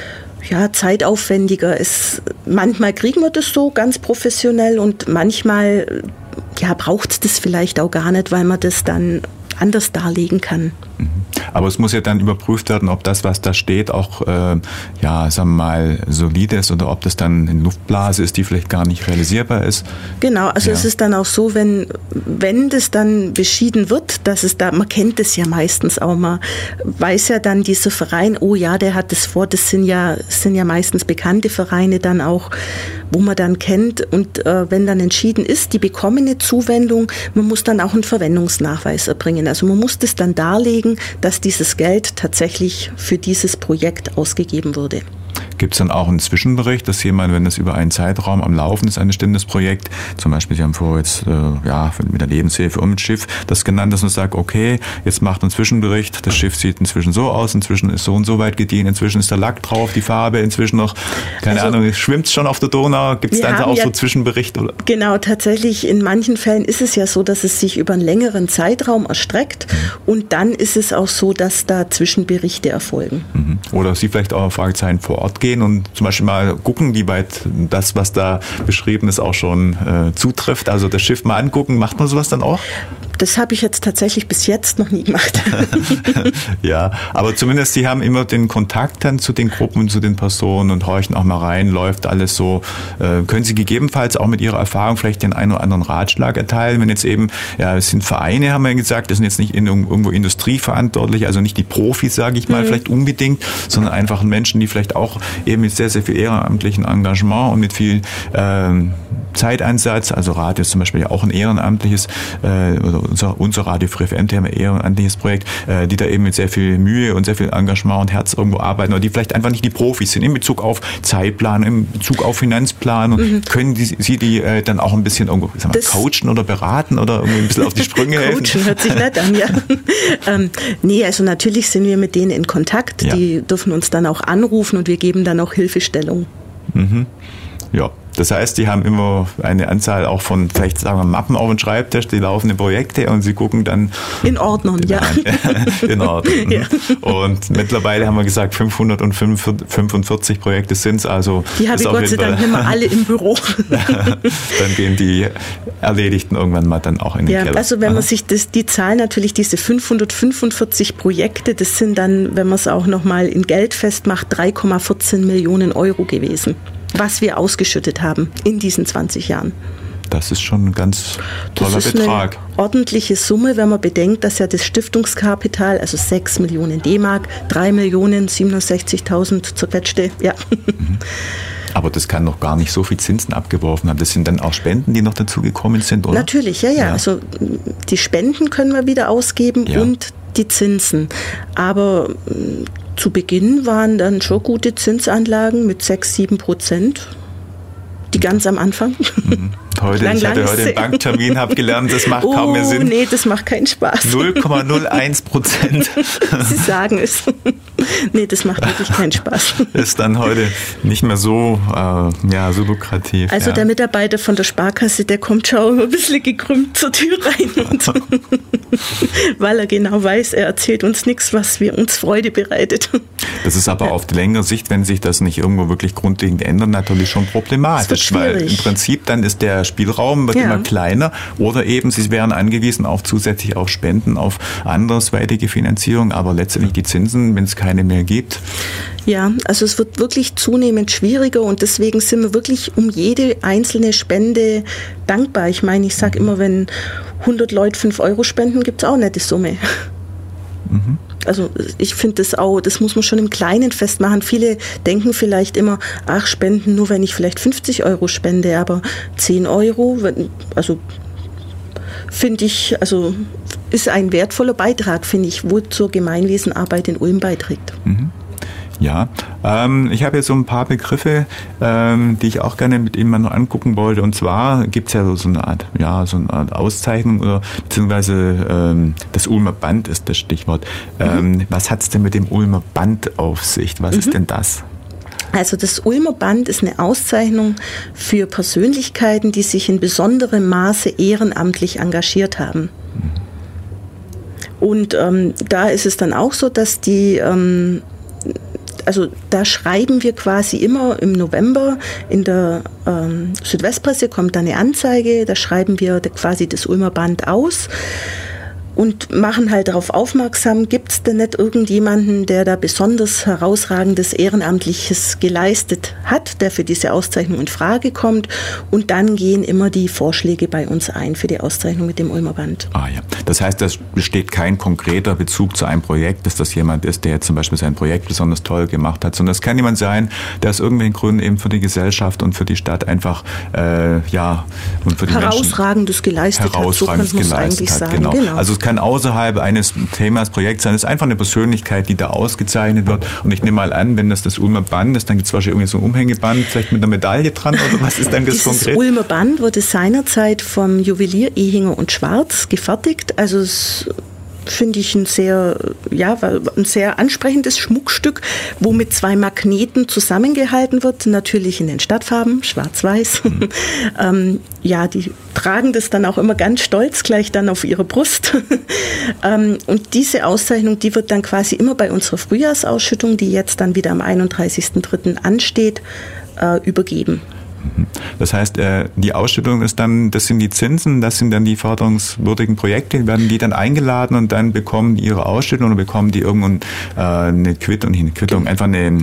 zeitaufwendiger. Manchmal kriegen wir das so ganz professionell und manchmal braucht es das vielleicht auch gar nicht, weil man das dann anders darlegen kann. Aber es muss ja dann überprüft werden, ob das, was da steht, auch sagen wir mal, solide ist oder ob das dann eine Luftblase ist, die vielleicht gar nicht realisierbar ist. Genau, also es ist dann auch so, wenn das dann beschieden wird, dass es da, man kennt es ja meistens auch, man weiß ja dann dieser Verein, oh ja, der hat das vor, das sind ja meistens bekannte Vereine dann auch, wo man dann kennt und wenn dann entschieden ist, die bekommen eine Zuwendung, man muss dann auch einen Verwendungsnachweis erbringen. Also man muss das dann darlegen, dass dieses Geld tatsächlich für dieses Projekt ausgegeben wurde. Gibt es dann auch einen Zwischenbericht, dass jemand, wenn das über einen Zeitraum am Laufen ist, ein bestimmtes Projekt, zum Beispiel, Sie haben vorher jetzt mit der Lebenshilfe und mit Schiff das genannt, dass man sagt, okay, jetzt macht ein Zwischenbericht, das Schiff sieht inzwischen so aus, inzwischen ist so und so weit gediehen, inzwischen ist der Lack drauf, die Farbe, inzwischen noch, keine Ahnung, schwimmt es schon auf der Donau, gibt es dann auch so Zwischenbericht? Oder? Genau, tatsächlich, in manchen Fällen ist es ja so, dass es sich über einen längeren Zeitraum erstreckt und dann ist es auch so, dass da Zwischenberichte erfolgen. Oder Sie vielleicht auch Fragezeichen vor Ort gehen und zum Beispiel mal gucken, wie weit das, was da beschrieben ist, auch schon zutrifft. Also das Schiff mal angucken. Macht man sowas dann auch? Das habe ich jetzt tatsächlich bis jetzt noch nie gemacht. Ja, aber zumindest Sie haben immer den Kontakt dann zu den Gruppen, zu den Personen und horchen auch mal rein, läuft alles so. Können Sie gegebenenfalls auch mit Ihrer Erfahrung vielleicht den einen oder anderen Ratschlag erteilen, wenn jetzt eben, es sind Vereine, haben wir ja gesagt, das sind jetzt nicht irgendwo industrieverantwortlich, also nicht die Profis, sage ich mal, vielleicht unbedingt, sondern einfach Menschen, die vielleicht auch eben mit sehr, sehr viel ehrenamtlichen Engagement und mit viel Zeiteinsatz, also Radio ist zum Beispiel ja auch ein ehrenamtliches, oder unser Radio Free FM, haben ein ehrenamtliches Projekt, die da eben mit sehr viel Mühe und sehr viel Engagement und Herz irgendwo arbeiten, oder die vielleicht einfach nicht die Profis sind in Bezug auf Zeitplan, in Bezug auf Finanzplan und können Sie die dann auch ein bisschen irgendwo, coachen oder beraten oder irgendwie ein bisschen auf die Sprünge helfen? Coachen hört sich nett an, ja. Nee, also natürlich sind wir mit denen in Kontakt, die dürfen uns dann auch anrufen und wir geben dann auch Hilfestellung. Ja, Das heißt, die haben immer eine Anzahl auch von, vielleicht sagen wir, Mappen auf dem Schreibtisch, die laufenden Projekte und sie gucken dann... In Ordnung, ja. In Ordnung. Ja. Und mittlerweile haben wir gesagt, 545 Projekte sind es. Also die habe ich Gott sei Dank nicht mehr alle im Büro. Dann gehen die Erledigten irgendwann mal dann auch in den Keller. Also wenn man sich die Zahl natürlich, diese 545 Projekte, das sind dann, wenn man es auch nochmal in Geld festmacht, 3,14 Millionen Euro gewesen, was wir ausgeschüttet haben in diesen 20 Jahren. Das ist schon ein ganz toller Betrag. Das ist eine ordentliche Summe, wenn man bedenkt, dass ja das Stiftungskapital, also 6 Millionen D-Mark, 3.067.000 zerquetschte, ja. Aber das kann noch gar nicht so viel Zinsen abgeworfen haben. Das sind dann auch Spenden, die noch dazugekommen sind, oder? Natürlich, ja. Also die Spenden können wir wieder ausgeben und die Zinsen. Aber zu Beginn waren dann schon gute Zinsanlagen mit 6-7%. Die ganz am Anfang. Ich hatte heute einen Banktermin, habe gelernt, das macht kaum mehr Sinn. Nee, das macht keinen Spaß. 0,01%. Sie sagen es. Nee, das macht wirklich keinen Spaß. Ist dann heute nicht mehr so, so lukrativ. Also der Mitarbeiter von der Sparkasse, der kommt schon ein bisschen gekrümmt zur Tür rein. Und weil er genau weiß, er erzählt uns nichts, was uns Freude bereitet. Das ist aber auf die längere Sicht, wenn sich das nicht irgendwo wirklich grundlegend ändert, natürlich schon problematisch. Weil im Prinzip dann ist der Spielraum wird immer kleiner oder eben sie wären angewiesen auf zusätzlich auf Spenden, auf andersweitige Finanzierung, aber letztendlich die Zinsen, wenn es keine mehr gibt. Ja, also es wird wirklich zunehmend schwieriger und deswegen sind wir wirklich um jede einzelne Spende dankbar. Ich meine, ich sage immer, wenn 100 Leute 5 Euro spenden, gibt es auch nicht die Summe. Also ich finde das muss man schon im Kleinen festmachen. Viele denken vielleicht immer, spenden nur, wenn ich vielleicht 50 Euro spende, aber 10 Euro, also finde ich, also ist ein wertvoller Beitrag, finde ich, wo zur Gemeinwesenarbeit in Ulm beiträgt. Ja, ich habe jetzt so ein paar Begriffe, die ich auch gerne mit Ihnen mal noch angucken wollte. Und zwar gibt es ja so eine Art Auszeichnung oder beziehungsweise das Ulmer Band ist das Stichwort. Was hat es denn mit dem Ulmer Band auf sich? Was ist denn das? Also das Ulmer Band ist eine Auszeichnung für Persönlichkeiten, die sich in besonderem Maße ehrenamtlich engagiert haben. Und da ist es dann auch so, dass also da schreiben wir quasi immer im November in der Südwestpresse kommt da eine Anzeige, da schreiben wir quasi das Ulmer Band aus und machen halt darauf aufmerksam, gibt es denn nicht irgendjemanden, der da besonders herausragendes Ehrenamtliches geleistet hat, der für diese Auszeichnung in Frage kommt, und dann gehen immer die Vorschläge bei uns ein für die Auszeichnung mit dem Ulmer Band. Das heißt, es besteht kein konkreter Bezug zu einem Projekt, dass das jemand ist, der zum Beispiel sein Projekt besonders toll gemacht hat, sondern es kann jemand sein, der aus irgendwelchen Gründen eben für die Gesellschaft und für die Stadt einfach und für die Herausragendes geleistet hat, so könnte man es eigentlich sagen. Genau. Also es kann außerhalb eines Themas, Projekts sein, es ist einfach eine Persönlichkeit, die da ausgezeichnet wird. Und ich nehme mal an, wenn das Ulmer Band ist, dann gibt es wahrscheinlich irgendwie so ein Umhängeband, vielleicht mit einer Medaille dran, oder was ist dann das konkret? Das Ulmer Band wurde seinerzeit vom Juwelier Ehinger und Schwarz gefertigt. Also es finde ich ein sehr ansprechendes Schmuckstück, wo mit 2 Magneten zusammengehalten wird, natürlich in den Stadtfarben, schwarz-weiß. Die tragen das dann auch immer ganz stolz gleich dann auf ihre Brust. Und diese Auszeichnung, die wird dann quasi immer bei unserer Frühjahrsausschüttung, die jetzt dann wieder am 31.03. ansteht, übergeben. Das heißt, die Ausschüttung ist dann, das sind die Zinsen, das sind dann die förderungswürdigen Projekte, werden die dann eingeladen und dann bekommen die ihre Ausschüttung oder bekommen die irgendwann eine Quittung, einfach einen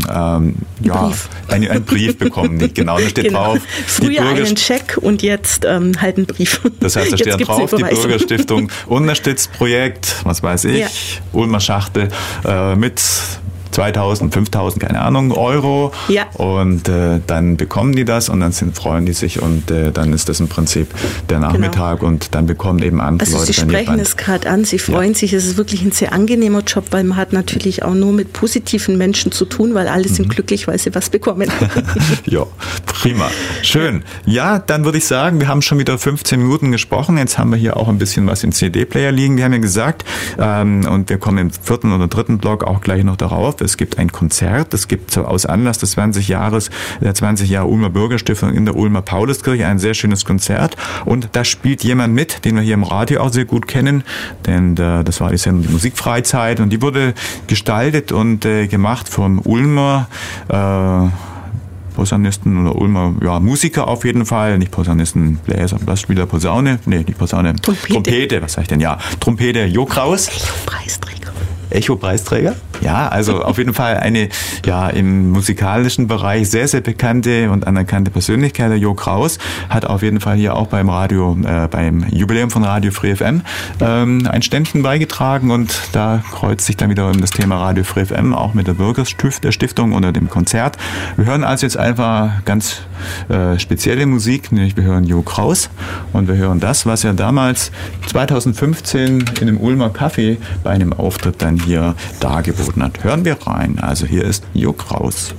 Brief bekommen die, genau, da steht drauf. Früher einen Scheck und jetzt halt einen Brief. Das heißt, da steht drauf, die Bürgerstiftung unterstützt Projekt, was weiß ich, Ulmer Schachtel mit 2.000, 5.000, keine Ahnung, Euro. Ja. Und dann bekommen die das und dann freuen die sich und dann ist das im Prinzip der Nachmittag und dann bekommen eben andere Leute. Sie sprechen es gerade an, Sie freuen sich. Es ist wirklich ein sehr angenehmer Job, weil man hat natürlich auch nur mit positiven Menschen zu tun, weil alle sind glücklich, weil sie was bekommen. Ja, prima. Schön. Ja, dann würde ich sagen, wir haben schon wieder 15 Minuten gesprochen. Jetzt haben wir hier auch ein bisschen was im CD-Player liegen. Wir haben ja gesagt, und wir kommen im 4. oder 3. Block auch gleich noch darauf, es gibt ein Konzert, es gibt aus Anlass des 20 Jahre Ulmer Bürgerstiftung in der Ulmer Pauluskirche ein sehr schönes Konzert und da spielt jemand mit, den wir hier im Radio auch sehr gut kennen, denn das war die Sendung Die Musikfreizeit und die wurde gestaltet und gemacht vom Ulmer Posaunisten oder Ulmer, Musiker auf jeden Fall, nicht Posaunisten, Bläser, Blattspieler, Posaune, nicht Posaune, Trompete, was sag ich denn, Trompete, Jo Kraus. Echo-Preisträger? Ja, also auf jeden Fall eine im musikalischen Bereich sehr, sehr bekannte und anerkannte Persönlichkeit. Der Jo Kraus hat auf jeden Fall hier auch beim Jubiläum von Radio Free FM ein Ständchen beigetragen und da kreuzt sich dann wiederum das Thema Radio Free FM auch mit der Bürgerstiftung oder dem Konzert. Wir hören also jetzt einfach ganz spezielle Musik, nämlich wir hören Jo Kraus und wir hören das, was er damals 2015 in dem Ulmer Café bei einem Auftritt dann hier dargeboten hat. Hören wir rein. Also hier ist Jo Kraus.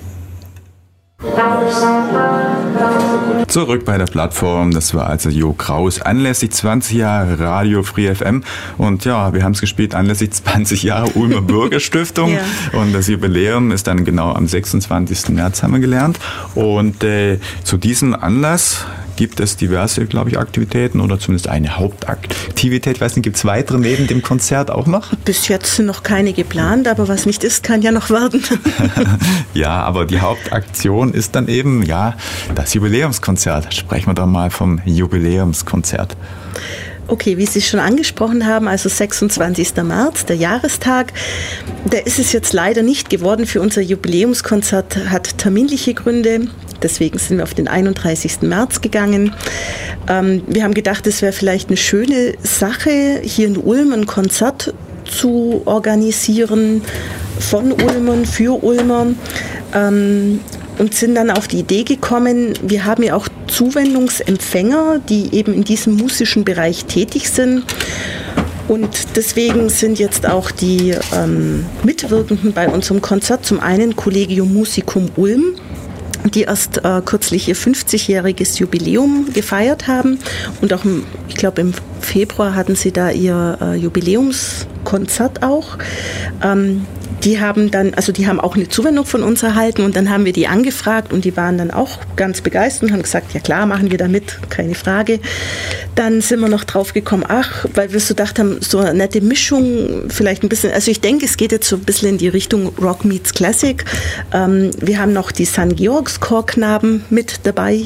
Zurück bei der Plattform, das war also Jo Kraus, anlässlich 20 Jahre Radio Free FM und wir haben es gespielt anlässlich 20 Jahre Ulmer Bürgerstiftung und das Jubiläum ist dann genau am 26. März, haben wir gelernt und zu diesem Anlass gibt es diverse, glaube ich, Aktivitäten oder zumindest eine Hauptaktivität. Ich weiß nicht, gibt es weitere neben dem Konzert auch noch? Bis jetzt sind noch keine geplant, aber was nicht ist, kann ja noch werden. Ja, aber die Hauptaktion ist dann eben, das Jubiläumskonzert. Sprechen wir doch mal vom Jubiläumskonzert. Okay, wie Sie schon angesprochen haben, also 26. März, der Jahrestag, der ist es jetzt leider nicht geworden für unser Jubiläumskonzert, hat terminliche Gründe. Deswegen sind wir auf den 31. März gegangen. Wir haben gedacht, es wäre vielleicht eine schöne Sache, hier in Ulm ein Konzert zu organisieren, von Ulmern, für Ulmer. Und sind dann auf die Idee gekommen, wir haben ja auch Zuwendungsempfänger, die eben in diesem musischen Bereich tätig sind. Und deswegen sind jetzt auch die Mitwirkenden bei unserem Konzert zum einen Collegium Musicum Ulm, die erst kürzlich ihr 50-jähriges Jubiläum gefeiert haben. Und auch, ich glaube, im Februar hatten sie da ihr Jubiläumskonzert auch. Die haben auch eine Zuwendung von uns erhalten und dann haben wir die angefragt und die waren dann auch ganz begeistert und haben gesagt, ja klar, machen wir da mit, keine Frage. Dann sind wir noch drauf gekommen, weil wir so gedacht haben, so eine nette Mischung, vielleicht ein bisschen, also ich denke, es geht jetzt so ein bisschen in die Richtung Rock meets Classic. Wir haben noch die St. Georgs Chorknaben mit dabei.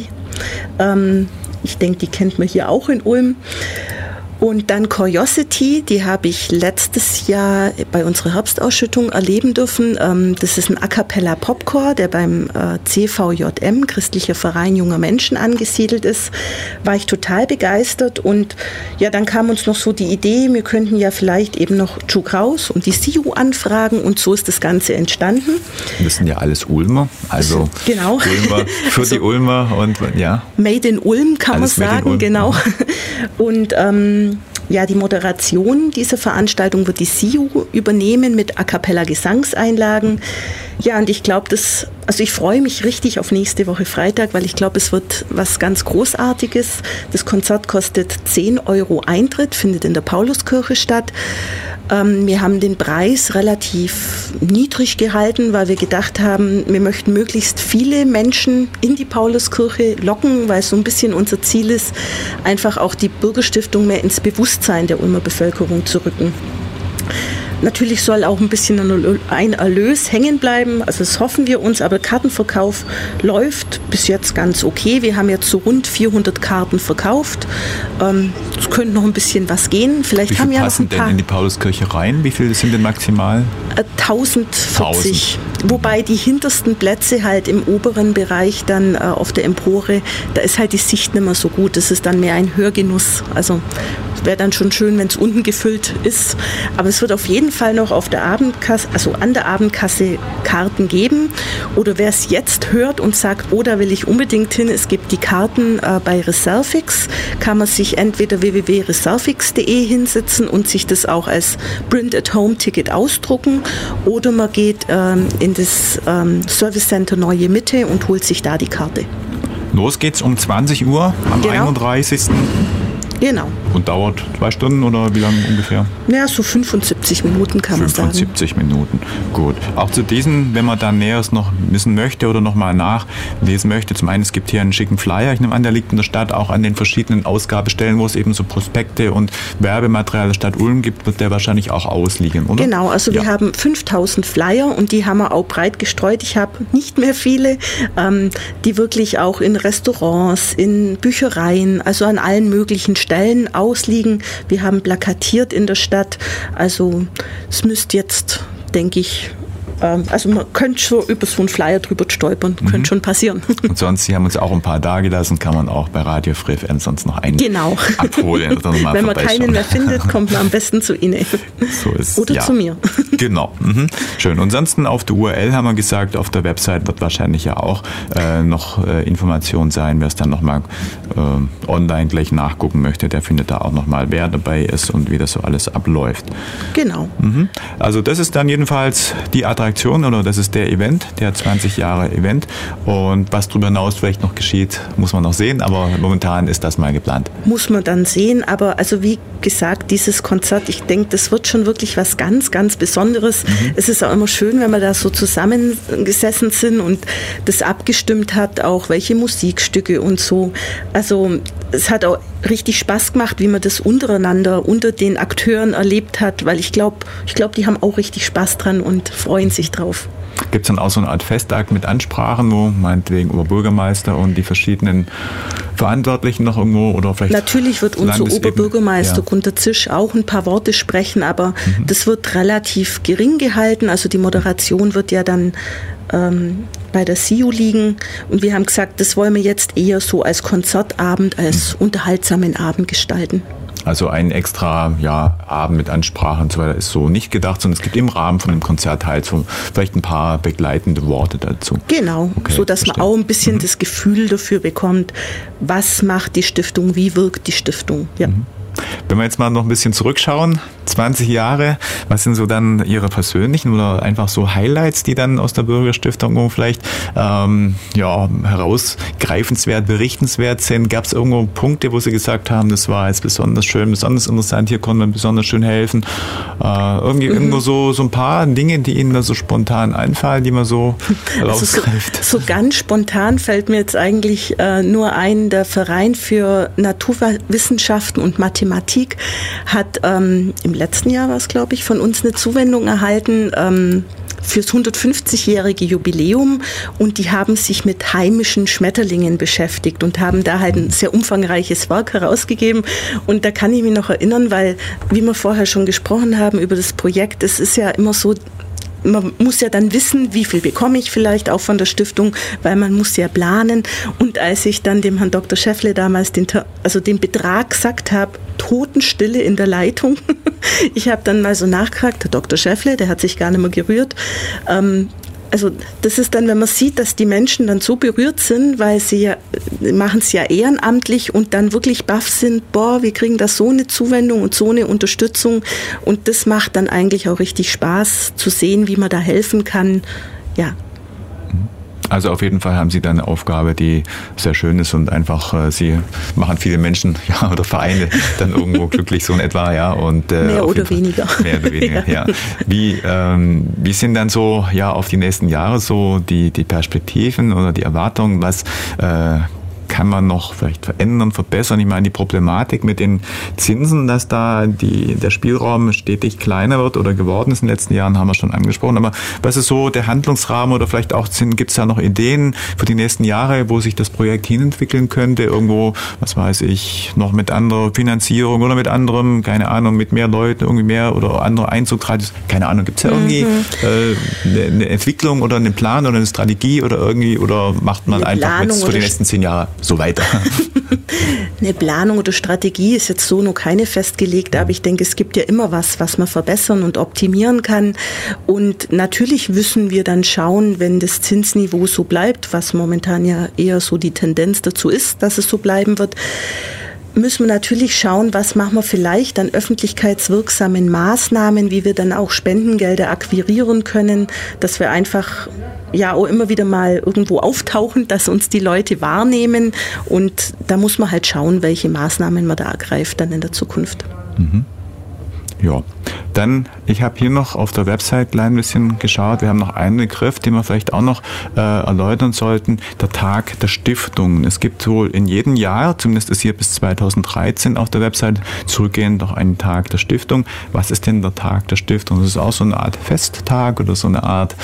Ich denke, die kennt man hier auch in Ulm. Und dann Curiosity, die habe ich letztes Jahr bei unserer Herbstausschüttung erleben dürfen. Das ist ein A Cappella Popchor, der beim CVJM, Christlicher Verein Junger Menschen, angesiedelt ist. War ich total begeistert und dann kam uns noch so die Idee, wir könnten ja vielleicht eben noch Jo Kraus und die SIU anfragen und so ist das Ganze entstanden. Das sind ja alles Ulmer, also genau. Ulmer für die Ulmer und Made in Ulm kann man sagen, genau. Und die Moderation dieser Veranstaltung wird die SIU übernehmen mit A Cappella Gesangseinlagen. Ja, und ich glaube, ich freue mich richtig auf nächste Woche Freitag, weil ich glaube, es wird was ganz Großartiges. Das Konzert kostet 10 € Eintritt, findet in der Pauluskirche statt. Wir haben den Preis relativ niedrig gehalten, weil wir gedacht haben, wir möchten möglichst viele Menschen in die Pauluskirche locken, weil so ein bisschen unser Ziel ist, einfach auch die Bürgerstiftung mehr ins Bewusstsein der Ulmer Bevölkerung zu rücken. Natürlich soll auch ein bisschen ein Erlös hängen bleiben, also das hoffen wir uns, aber Kartenverkauf läuft bis jetzt ganz okay. Wir haben jetzt so rund 400 Karten verkauft. Es könnte noch ein bisschen was gehen. Vielleicht haben ja noch ein paar. Wie viel passen denn in die Pauluskirche rein? Wie viele sind denn maximal? 1040. Wobei die hintersten Plätze halt im oberen Bereich dann auf der Empore, da ist halt die Sicht nicht mehr so gut. Das ist dann mehr ein Hörgenuss. Also wäre dann schon schön, wenn es unten gefüllt ist. Aber es wird auf jeden Fall noch auf der Abendkasse, also an der Abendkasse Karten geben. Oder wer es jetzt hört und sagt, da will ich unbedingt hin, es gibt die Karten bei Reservix, kann man sich entweder www.reservix.de hinsetzen und sich das auch als Print-at-Home-Ticket ausdrucken oder man geht in das Service Center Neue Mitte und holt sich da die Karte. Los geht's um 20 Uhr am 31. Genau. Und dauert 2 Stunden oder wie lange ungefähr? Ja, so 75 Minuten kann man sagen. 75 Minuten, gut. Auch zu diesen, wenn man da Näheres noch wissen möchte oder nochmal nachlesen möchte, zum einen, es gibt hier einen schicken Flyer, ich nehme an, der liegt in der Stadt, auch an den verschiedenen Ausgabestellen, wo es eben so Prospekte und Werbematerial der Stadt Ulm gibt, wird der wahrscheinlich auch ausliegen, oder? Genau, also wir haben 5000 Flyer und die haben wir auch breit gestreut. Ich habe nicht mehr viele, die wirklich auch in Restaurants, in Büchereien, also an allen möglichen Stellen ausliegen. Wir haben plakatiert in der Stadt, also es müsste jetzt, denke ich, also man könnte schon über so einen Flyer drüber stolpern, könnte schon passieren. Und sonst, Sie haben uns auch ein paar da gelassen, kann man auch bei Radio Free FM sonst noch einen abholen. Oder mal wenn man keinen mehr findet, kommt man am besten zu Ihnen. So ist, oder zu mir. Genau. Schön. Und ansonsten auf der URL haben wir gesagt, auf der Website wird wahrscheinlich ja auch noch Information sein, wer es dann nochmal online gleich nachgucken möchte, der findet da auch nochmal, wer dabei ist und wie das so alles abläuft. Genau. Also das ist dann jedenfalls die Attraktion oder das ist der Event, der 20 Jahre Event. Und was darüber hinaus vielleicht noch geschieht, muss man noch sehen, aber momentan ist das mal geplant. Muss man dann sehen, aber also wie gesagt, dieses Konzert, ich denke, das wird schon wirklich was ganz, ganz Besonderes. Es ist auch immer schön, wenn wir da so zusammengesessen sind und das abgestimmt hat, auch welche Musikstücke und so. Also es hat auch richtig Spaß gemacht, wie man das untereinander, unter den Akteuren erlebt hat, weil ich glaube, die haben auch richtig Spaß dran und freuen sich drauf. Gibt es dann auch so eine Art Festakt mit Ansprachen, wo meinetwegen Oberbürgermeister und die verschiedenen Verantwortlichen noch irgendwo oder vielleicht... Natürlich wird unser Oberbürgermeister Gunter Zisch auch ein paar Worte sprechen, aber das wird relativ gering gehalten. Also die Moderation wird ja dann bei der SIU liegen und wir haben gesagt, das wollen wir jetzt eher so als Konzertabend, als unterhaltsamen Abend gestalten. Also ein extra Abend mit Ansprachen und so weiter ist so nicht gedacht, sondern es gibt im Rahmen von dem Konzert halt so vielleicht ein paar begleitende Worte dazu. Genau, okay, so dass man auch ein bisschen das Gefühl dafür bekommt, was macht die Stiftung, wie wirkt die Stiftung. Ja. Wenn wir jetzt mal noch ein bisschen zurückschauen, 20 Jahre, was sind so dann Ihre persönlichen oder einfach so Highlights, die dann aus der Bürgerstiftung vielleicht herausgreifenswert, berichtenswert sind? Gab es irgendwo Punkte, wo Sie gesagt haben, das war jetzt besonders schön, besonders interessant, hier konnte man besonders schön helfen? Irgendwo so ein paar Dinge, die Ihnen da so spontan einfallen, die man so rausgreift? Also so ganz spontan fällt mir jetzt eigentlich nur ein, der Verein für Naturwissenschaften und Mathematik hat im letzten Jahr war es, glaube ich, von uns eine Zuwendung erhalten fürs 150-jährige Jubiläum und die haben sich mit heimischen Schmetterlingen beschäftigt und haben da halt ein sehr umfangreiches Werk herausgegeben und da kann ich mich noch erinnern, weil, wie wir vorher schon gesprochen haben über das Projekt, es ist ja immer so, man muss ja dann wissen, wie viel bekomme ich vielleicht auch von der Stiftung, weil man muss ja planen. Und als ich dann dem Herrn Dr. Schäffle damals den Betrag gesagt habe, Totenstille in der Leitung. Ich habe dann mal so nachgefragt, der Dr. Schäffle, der hat sich gar nicht mehr gerührt. Also das ist dann, wenn man sieht, dass die Menschen dann so berührt sind, weil sie machen es ja ehrenamtlich und dann wirklich baff sind, wir kriegen da so eine Zuwendung und so eine Unterstützung und das macht dann eigentlich auch richtig Spaß zu sehen, wie man da helfen kann, ja. Also auf jeden Fall haben Sie da eine Aufgabe, die sehr schön ist und einfach, Sie machen viele Menschen oder Vereine dann irgendwo glücklich so in etwa, und mehr oder weniger. Mehr oder weniger, ja. Wie sind dann so auf die nächsten Jahre so die Perspektiven oder die Erwartungen, was kann man noch vielleicht verändern, verbessern? Ich meine, die Problematik mit den Zinsen, dass da der Spielraum stetig kleiner wird oder geworden ist in den letzten Jahren, haben wir schon angesprochen. Aber was ist so der Handlungsrahmen oder vielleicht auch gibt es da noch Ideen für die nächsten Jahre, wo sich das Projekt hinentwickeln könnte? Irgendwo, was weiß ich, noch mit anderer Finanzierung oder mit anderem, keine Ahnung, mit mehr Leuten, irgendwie mehr oder andere Einzugsradius. Keine Ahnung, gibt es da irgendwie eine Entwicklung oder einen Plan oder eine Strategie oder irgendwie, oder macht man einfach jetzt für die nächsten 10 Jahre so weiter? Eine Planung oder Strategie ist jetzt so noch keine festgelegt, aber ich denke, es gibt ja immer was man verbessern und optimieren kann. Und natürlich müssen wir dann schauen, wenn das Zinsniveau so bleibt, was momentan ja eher so die Tendenz dazu ist, dass es so bleiben wird, müssen wir natürlich schauen, was machen wir vielleicht an öffentlichkeitswirksamen Maßnahmen, wie wir dann auch Spendengelder akquirieren können, dass wir einfach ja auch immer wieder mal irgendwo auftauchen, dass uns die Leute wahrnehmen. Und da muss man halt schauen, welche Maßnahmen man da ergreift dann in der Zukunft. Mhm. Ja, dann, ich habe hier noch auf der Website ein klein bisschen geschaut. Wir haben noch einen Begriff, den wir vielleicht auch noch erläutern sollten. Der Tag der Stiftungen. Es gibt wohl in jedem Jahr, zumindest ist hier bis 2013 auf der Website zurückgehend, noch einen Tag der Stiftung. Was ist denn der Tag der Stiftung? Das ist auch so eine Art Festtag oder so eine Art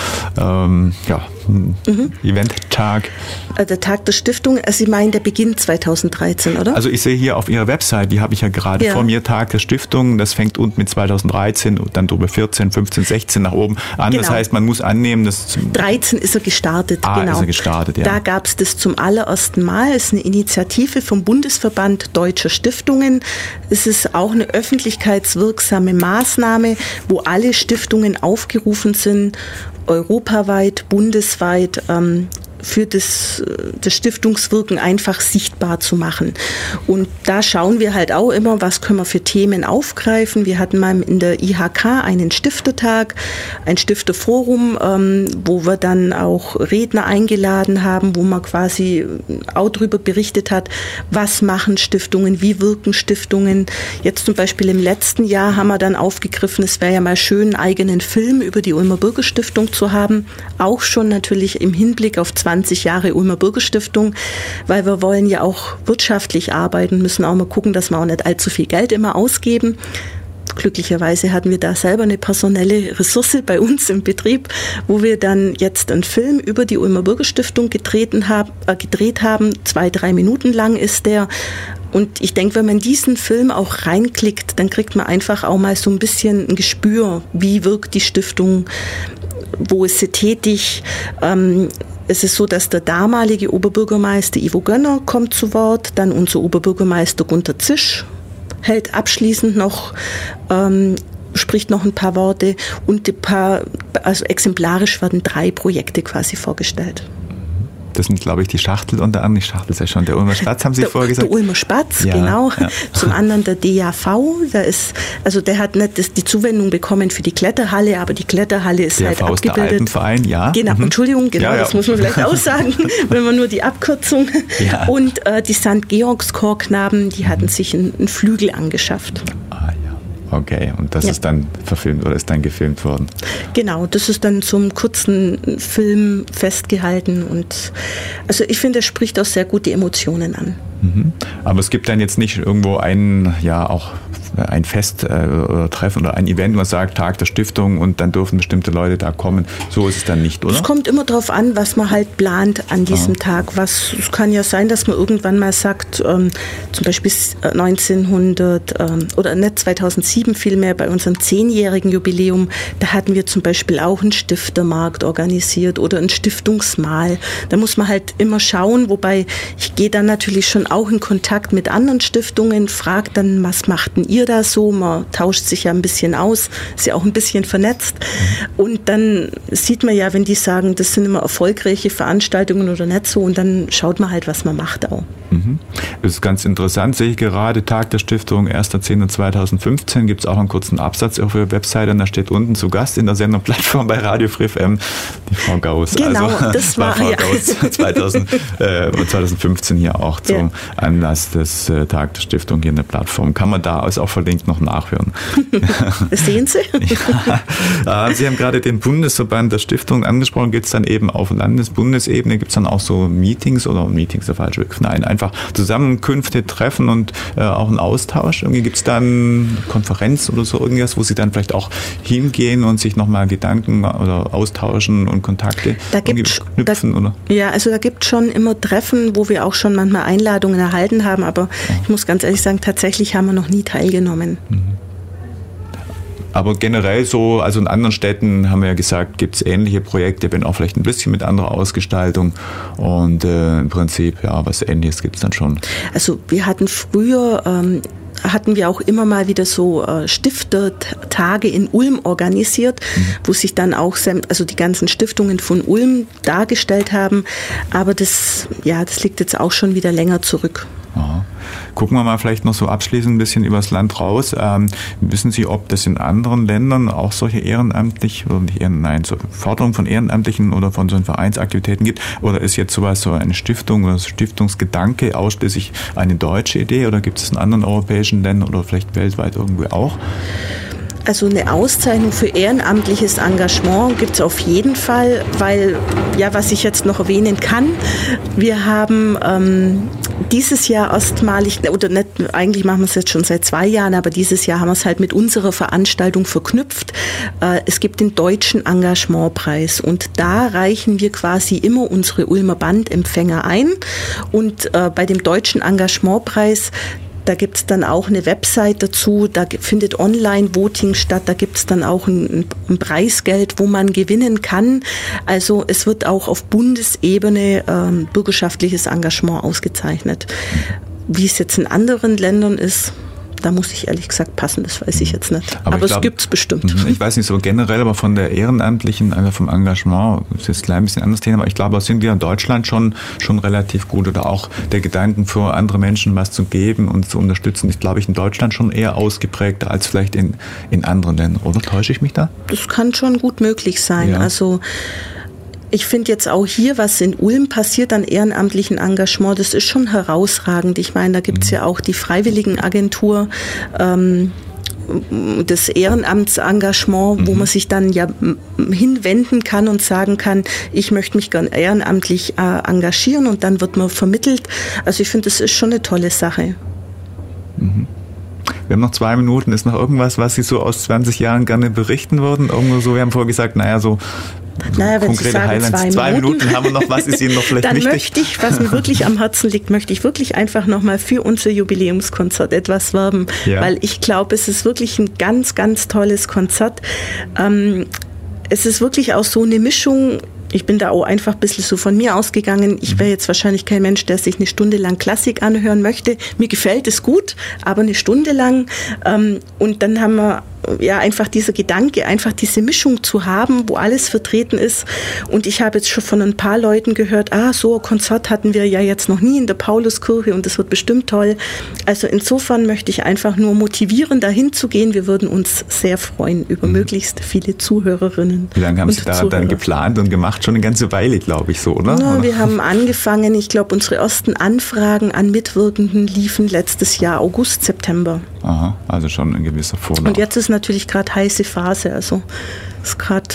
Eventtag. Der Tag der Stiftung, Sie meinen, der beginnt 2013, oder? Also ich sehe hier auf Ihrer Website, die habe ich ja gerade vor mir, Tag der Stiftung. Das fängt unten mit 2013 und dann drüber 14, 15, 16 nach oben an. Genau. Das heißt, man muss annehmen, dass... 13 ist er gestartet, genau. Ist er gestartet, ja. Da gab es das zum allerersten Mal. Es ist eine Initiative vom Bundesverband Deutscher Stiftungen. Es ist auch eine öffentlichkeitswirksame Maßnahme, wo alle Stiftungen aufgerufen sind, europaweit, bundesweit für das Stiftungswirken einfach sichtbar zu machen. Und da schauen wir halt auch immer, was können wir für Themen aufgreifen. Wir hatten mal in der IHK einen Stiftertag, ein Stifterforum, wo wir dann auch Redner eingeladen haben, wo man quasi auch darüber berichtet hat, was machen Stiftungen, wie wirken Stiftungen. Jetzt zum Beispiel im letzten Jahr haben wir dann aufgegriffen, es wäre ja mal schön, einen eigenen Film über die Ulmer Bürgerstiftung zu haben. Auch schon natürlich im Hinblick auf 20 Jahre Ulmer Bürgerstiftung, weil wir wollen ja auch wirtschaftlich arbeiten, müssen auch mal gucken, dass wir auch nicht allzu viel Geld immer ausgeben. Glücklicherweise hatten wir da selber eine personelle Ressource bei uns im Betrieb, wo wir dann jetzt einen Film über die Ulmer Bürgerstiftung gedreht haben. 2-3 Minuten lang ist der. Und ich denke, wenn man diesen Film auch reinklickt, dann kriegt man einfach auch mal so ein bisschen ein Gespür, wie wirkt die Stiftung, wo ist sie tätig. Es ist so, dass der damalige Oberbürgermeister Ivo Gönner kommt zu Wort, dann unser Oberbürgermeister Gunter Zisch hält abschließend noch, spricht noch ein paar Worte und also exemplarisch werden 3 Projekte quasi vorgestellt. Das sind, glaube ich, die Schachtel unter anderem. Die Schachtel ist ja schon der Ulmer Spatz, haben Sie vorher gesagt? Der Ulmer Spatz, ja, genau. Ja. Zum anderen der DAV. Der hat nicht die Zuwendung bekommen für die Kletterhalle, aber die Kletterhalle ist DAV halt abgebildet. Ist der Alpenverein, ja. Genau, Entschuldigung, genau, das muss man vielleicht auch sagen, wenn man nur die Abkürzung. Ja. Und die St. Georgs Chorknaben, die hatten sich einen Flügel angeschafft. Okay, und das ist dann verfilmt oder ist dann gefilmt worden? Genau, das ist dann zum kurzen Film festgehalten und also ich finde, das spricht auch sehr gut die Emotionen an. Mhm. Aber es gibt dann jetzt nicht irgendwo ein Fest oder Treffen oder ein Event, wo man sagt, Tag der Stiftung und dann dürfen bestimmte Leute da kommen. So ist es dann nicht, oder? Es kommt immer darauf an, was man halt plant an diesem Tag. Es kann ja sein, dass man irgendwann mal sagt, zum Beispiel 2007 vielmehr bei unserem 10-jährigen Jubiläum, da hatten wir zum Beispiel auch einen Stiftermarkt organisiert oder ein Stiftungsmahl. Da muss man halt immer schauen, wobei ich gehe dann natürlich schon auch in Kontakt mit anderen Stiftungen, frage dann, was machten ihr da so? Man tauscht sich ja ein bisschen aus, ist ja auch ein bisschen vernetzt. Und dann sieht man ja, wenn die sagen, das sind immer erfolgreiche Veranstaltungen oder nicht so, und dann schaut man halt, was man macht auch. Das ist ganz interessant, sehe ich gerade, Tag der Stiftung, 1.10.2015, gibt es auch einen kurzen Absatz auf der Webseite, und da steht unten zu Gast in der Senderplattform bei Radio Free FM die Frau Gauss. Genau, also, das war Frau Gauss 2015 hier auch zum Anlass des Tag der Stiftung hier in der Plattform. Kann man da auch verlinkt noch nachhören. Das sehen Sie. Ja. Sie haben gerade den Bundesverband der Stiftung angesprochen. Gibt es dann eben auf Bundesebene, gibt es dann auch so Meetings der falsche Begriff? Nein, einfach Zusammenkünfte, Treffen und auch einen Austausch. Irgendwie gibt es dann Konferenz oder so irgendwas, wo Sie dann vielleicht auch hingehen und sich nochmal Gedanken oder austauschen und Kontakte knüpfen, oder? Ja, also da gibt es schon immer Treffen, wo wir auch schon manchmal Einladungen erhalten haben, aber ich muss ganz ehrlich sagen, tatsächlich haben wir noch nie teilgenommen. Aber generell so, also in anderen Städten haben wir ja gesagt, gibt es ähnliche Projekte, wenn auch vielleicht ein bisschen mit anderer Ausgestaltung, und im Prinzip, ja, was Ähnliches gibt es dann schon. Also wir hatten früher hatten wir auch immer mal wieder so Stiftertage in Ulm organisiert, wo sich dann auch die ganzen Stiftungen von Ulm dargestellt haben. Aber das liegt jetzt auch schon wieder länger zurück. Aha. Gucken wir mal vielleicht noch so abschließend ein bisschen übers Land raus. Wissen Sie, ob das in anderen Ländern auch solche Förderung von Ehrenamtlichen oder von so Vereinsaktivitäten gibt? Oder ist jetzt sowas so eine Stiftung oder Stiftungsgedanke ausschließlich eine deutsche Idee oder gibt es in anderen europäischen Ländern oder vielleicht weltweit irgendwie auch? Also eine Auszeichnung für ehrenamtliches Engagement gibt es auf jeden Fall, weil, ja, was ich jetzt noch erwähnen kann, wir haben dieses Jahr erstmalig, oder nicht, eigentlich machen wir es jetzt schon seit 2 Jahren, aber dieses Jahr haben wir es halt mit unserer Veranstaltung verknüpft. Es gibt den Deutschen Engagementpreis und da reichen wir quasi immer unsere Ulmer Bandempfänger ein und bei dem Deutschen Engagementpreis, da gibt es dann auch eine Website dazu, da findet Online-Voting statt, da gibt es dann auch ein Preisgeld, wo man gewinnen kann. Also es wird auch auf Bundesebene bürgerschaftliches Engagement ausgezeichnet. Wie es jetzt in anderen Ländern ist, da muss ich ehrlich gesagt passen, das weiß ich jetzt nicht. Aber es gibt es bestimmt. Ich weiß nicht so generell, aber von der Ehrenamtlichen, also vom Engagement, das ist jetzt ein klein bisschen anderes Thema, aber ich glaube, da sind wir in Deutschland schon relativ gut oder auch der Gedanken für andere Menschen was zu geben und zu unterstützen, ist, glaube ich, in Deutschland schon eher ausgeprägter als vielleicht in anderen Ländern. Oder täusche ich mich da? Das kann schon gut möglich sein. Ja. Also ich finde jetzt auch hier, was in Ulm passiert an ehrenamtlichen Engagement, das ist schon herausragend. Ich meine, da gibt es ja auch die Freiwilligenagentur, das Ehrenamtsengagement, wo man sich dann ja hinwenden kann und sagen kann, ich möchte mich gern ehrenamtlich engagieren und dann wird man vermittelt. Also ich finde, das ist schon eine tolle Sache. Mhm. Wir haben noch 2 Minuten. Ist noch irgendwas, was Sie so aus 20 Jahren gerne berichten würden? Irgendwo so, wir haben vorher gesagt, wenn konkrete Sie sagen, Highlights. 2 Minuten haben wir noch. Was ist Ihnen noch vielleicht dann wichtig? Möchte ich, was mir wirklich am Herzen liegt, möchte ich wirklich einfach nochmal für unser Jubiläumskonzert etwas werben. Ja. Weil ich glaube, es ist wirklich ein ganz, ganz tolles Konzert. Es ist wirklich auch so eine Mischung. Ich bin da auch einfach ein bisschen so von mir ausgegangen. Ich wäre jetzt wahrscheinlich kein Mensch, der sich eine Stunde lang Klassik anhören möchte. Mir gefällt es gut, aber eine Stunde lang. Und dann haben wir ja einfach dieser Gedanke, einfach diese Mischung zu haben, wo alles vertreten ist. Und ich habe jetzt schon von ein paar Leuten gehört, so ein Konzert hatten wir ja jetzt noch nie in der Pauluskirche und das wird bestimmt toll. Also insofern möchte ich einfach nur motivieren, dahin zu gehen. Wir würden uns sehr freuen über möglichst viele Zuhörerinnen. Wie lange haben Sie da dann geplant und gemacht? Schon eine ganze Weile, glaube ich, so, oder? Ja, wir haben angefangen, ich glaube, unsere ersten Anfragen an Mitwirkenden liefen letztes Jahr August, September. Aha, also schon ein gewisser Vorlauf. Und jetzt ist natürlich gerade heiße Phase, also ist gerade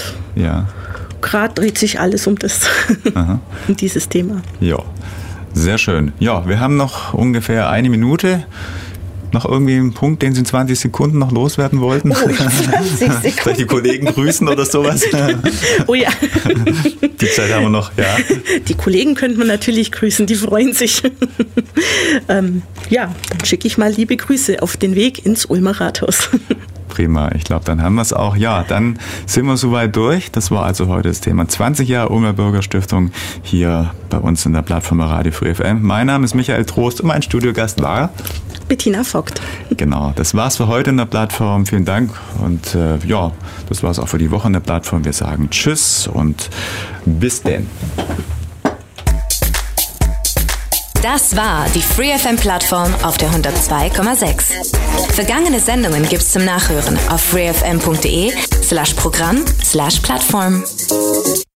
dreht sich alles um um dieses Thema. Ja, sehr schön. Ja, wir haben noch ungefähr 1 Minute. Noch irgendwie einen Punkt, den Sie in 20 Sekunden noch loswerden wollten? Oh, 20 Sekunden. Vielleicht die Kollegen grüßen oder sowas? Oh ja. Die Zeit haben wir noch, ja. Die Kollegen könnte man natürlich grüßen, die freuen sich. Dann schicke ich mal liebe Grüße auf den Weg ins Ulmer Rathaus. Prima, ich glaube, dann haben wir es auch. Ja, dann sind wir soweit durch. Das war also heute das Thema 20 Jahre Ulmer Bürgerstiftung hier bei uns in der Plattform Radio Free FM. Mein Name ist Michael Trost und mein Studiogast war Bettina Vogt. Genau, das war's für heute in der Plattform. Vielen Dank und das war's auch für die Woche in der Plattform. Wir sagen Tschüss und bis denn. Das war die Free FM Plattform auf der 102,6. Vergangene Sendungen gibt's zum Nachhören auf freefm.de/Programm/Plattform.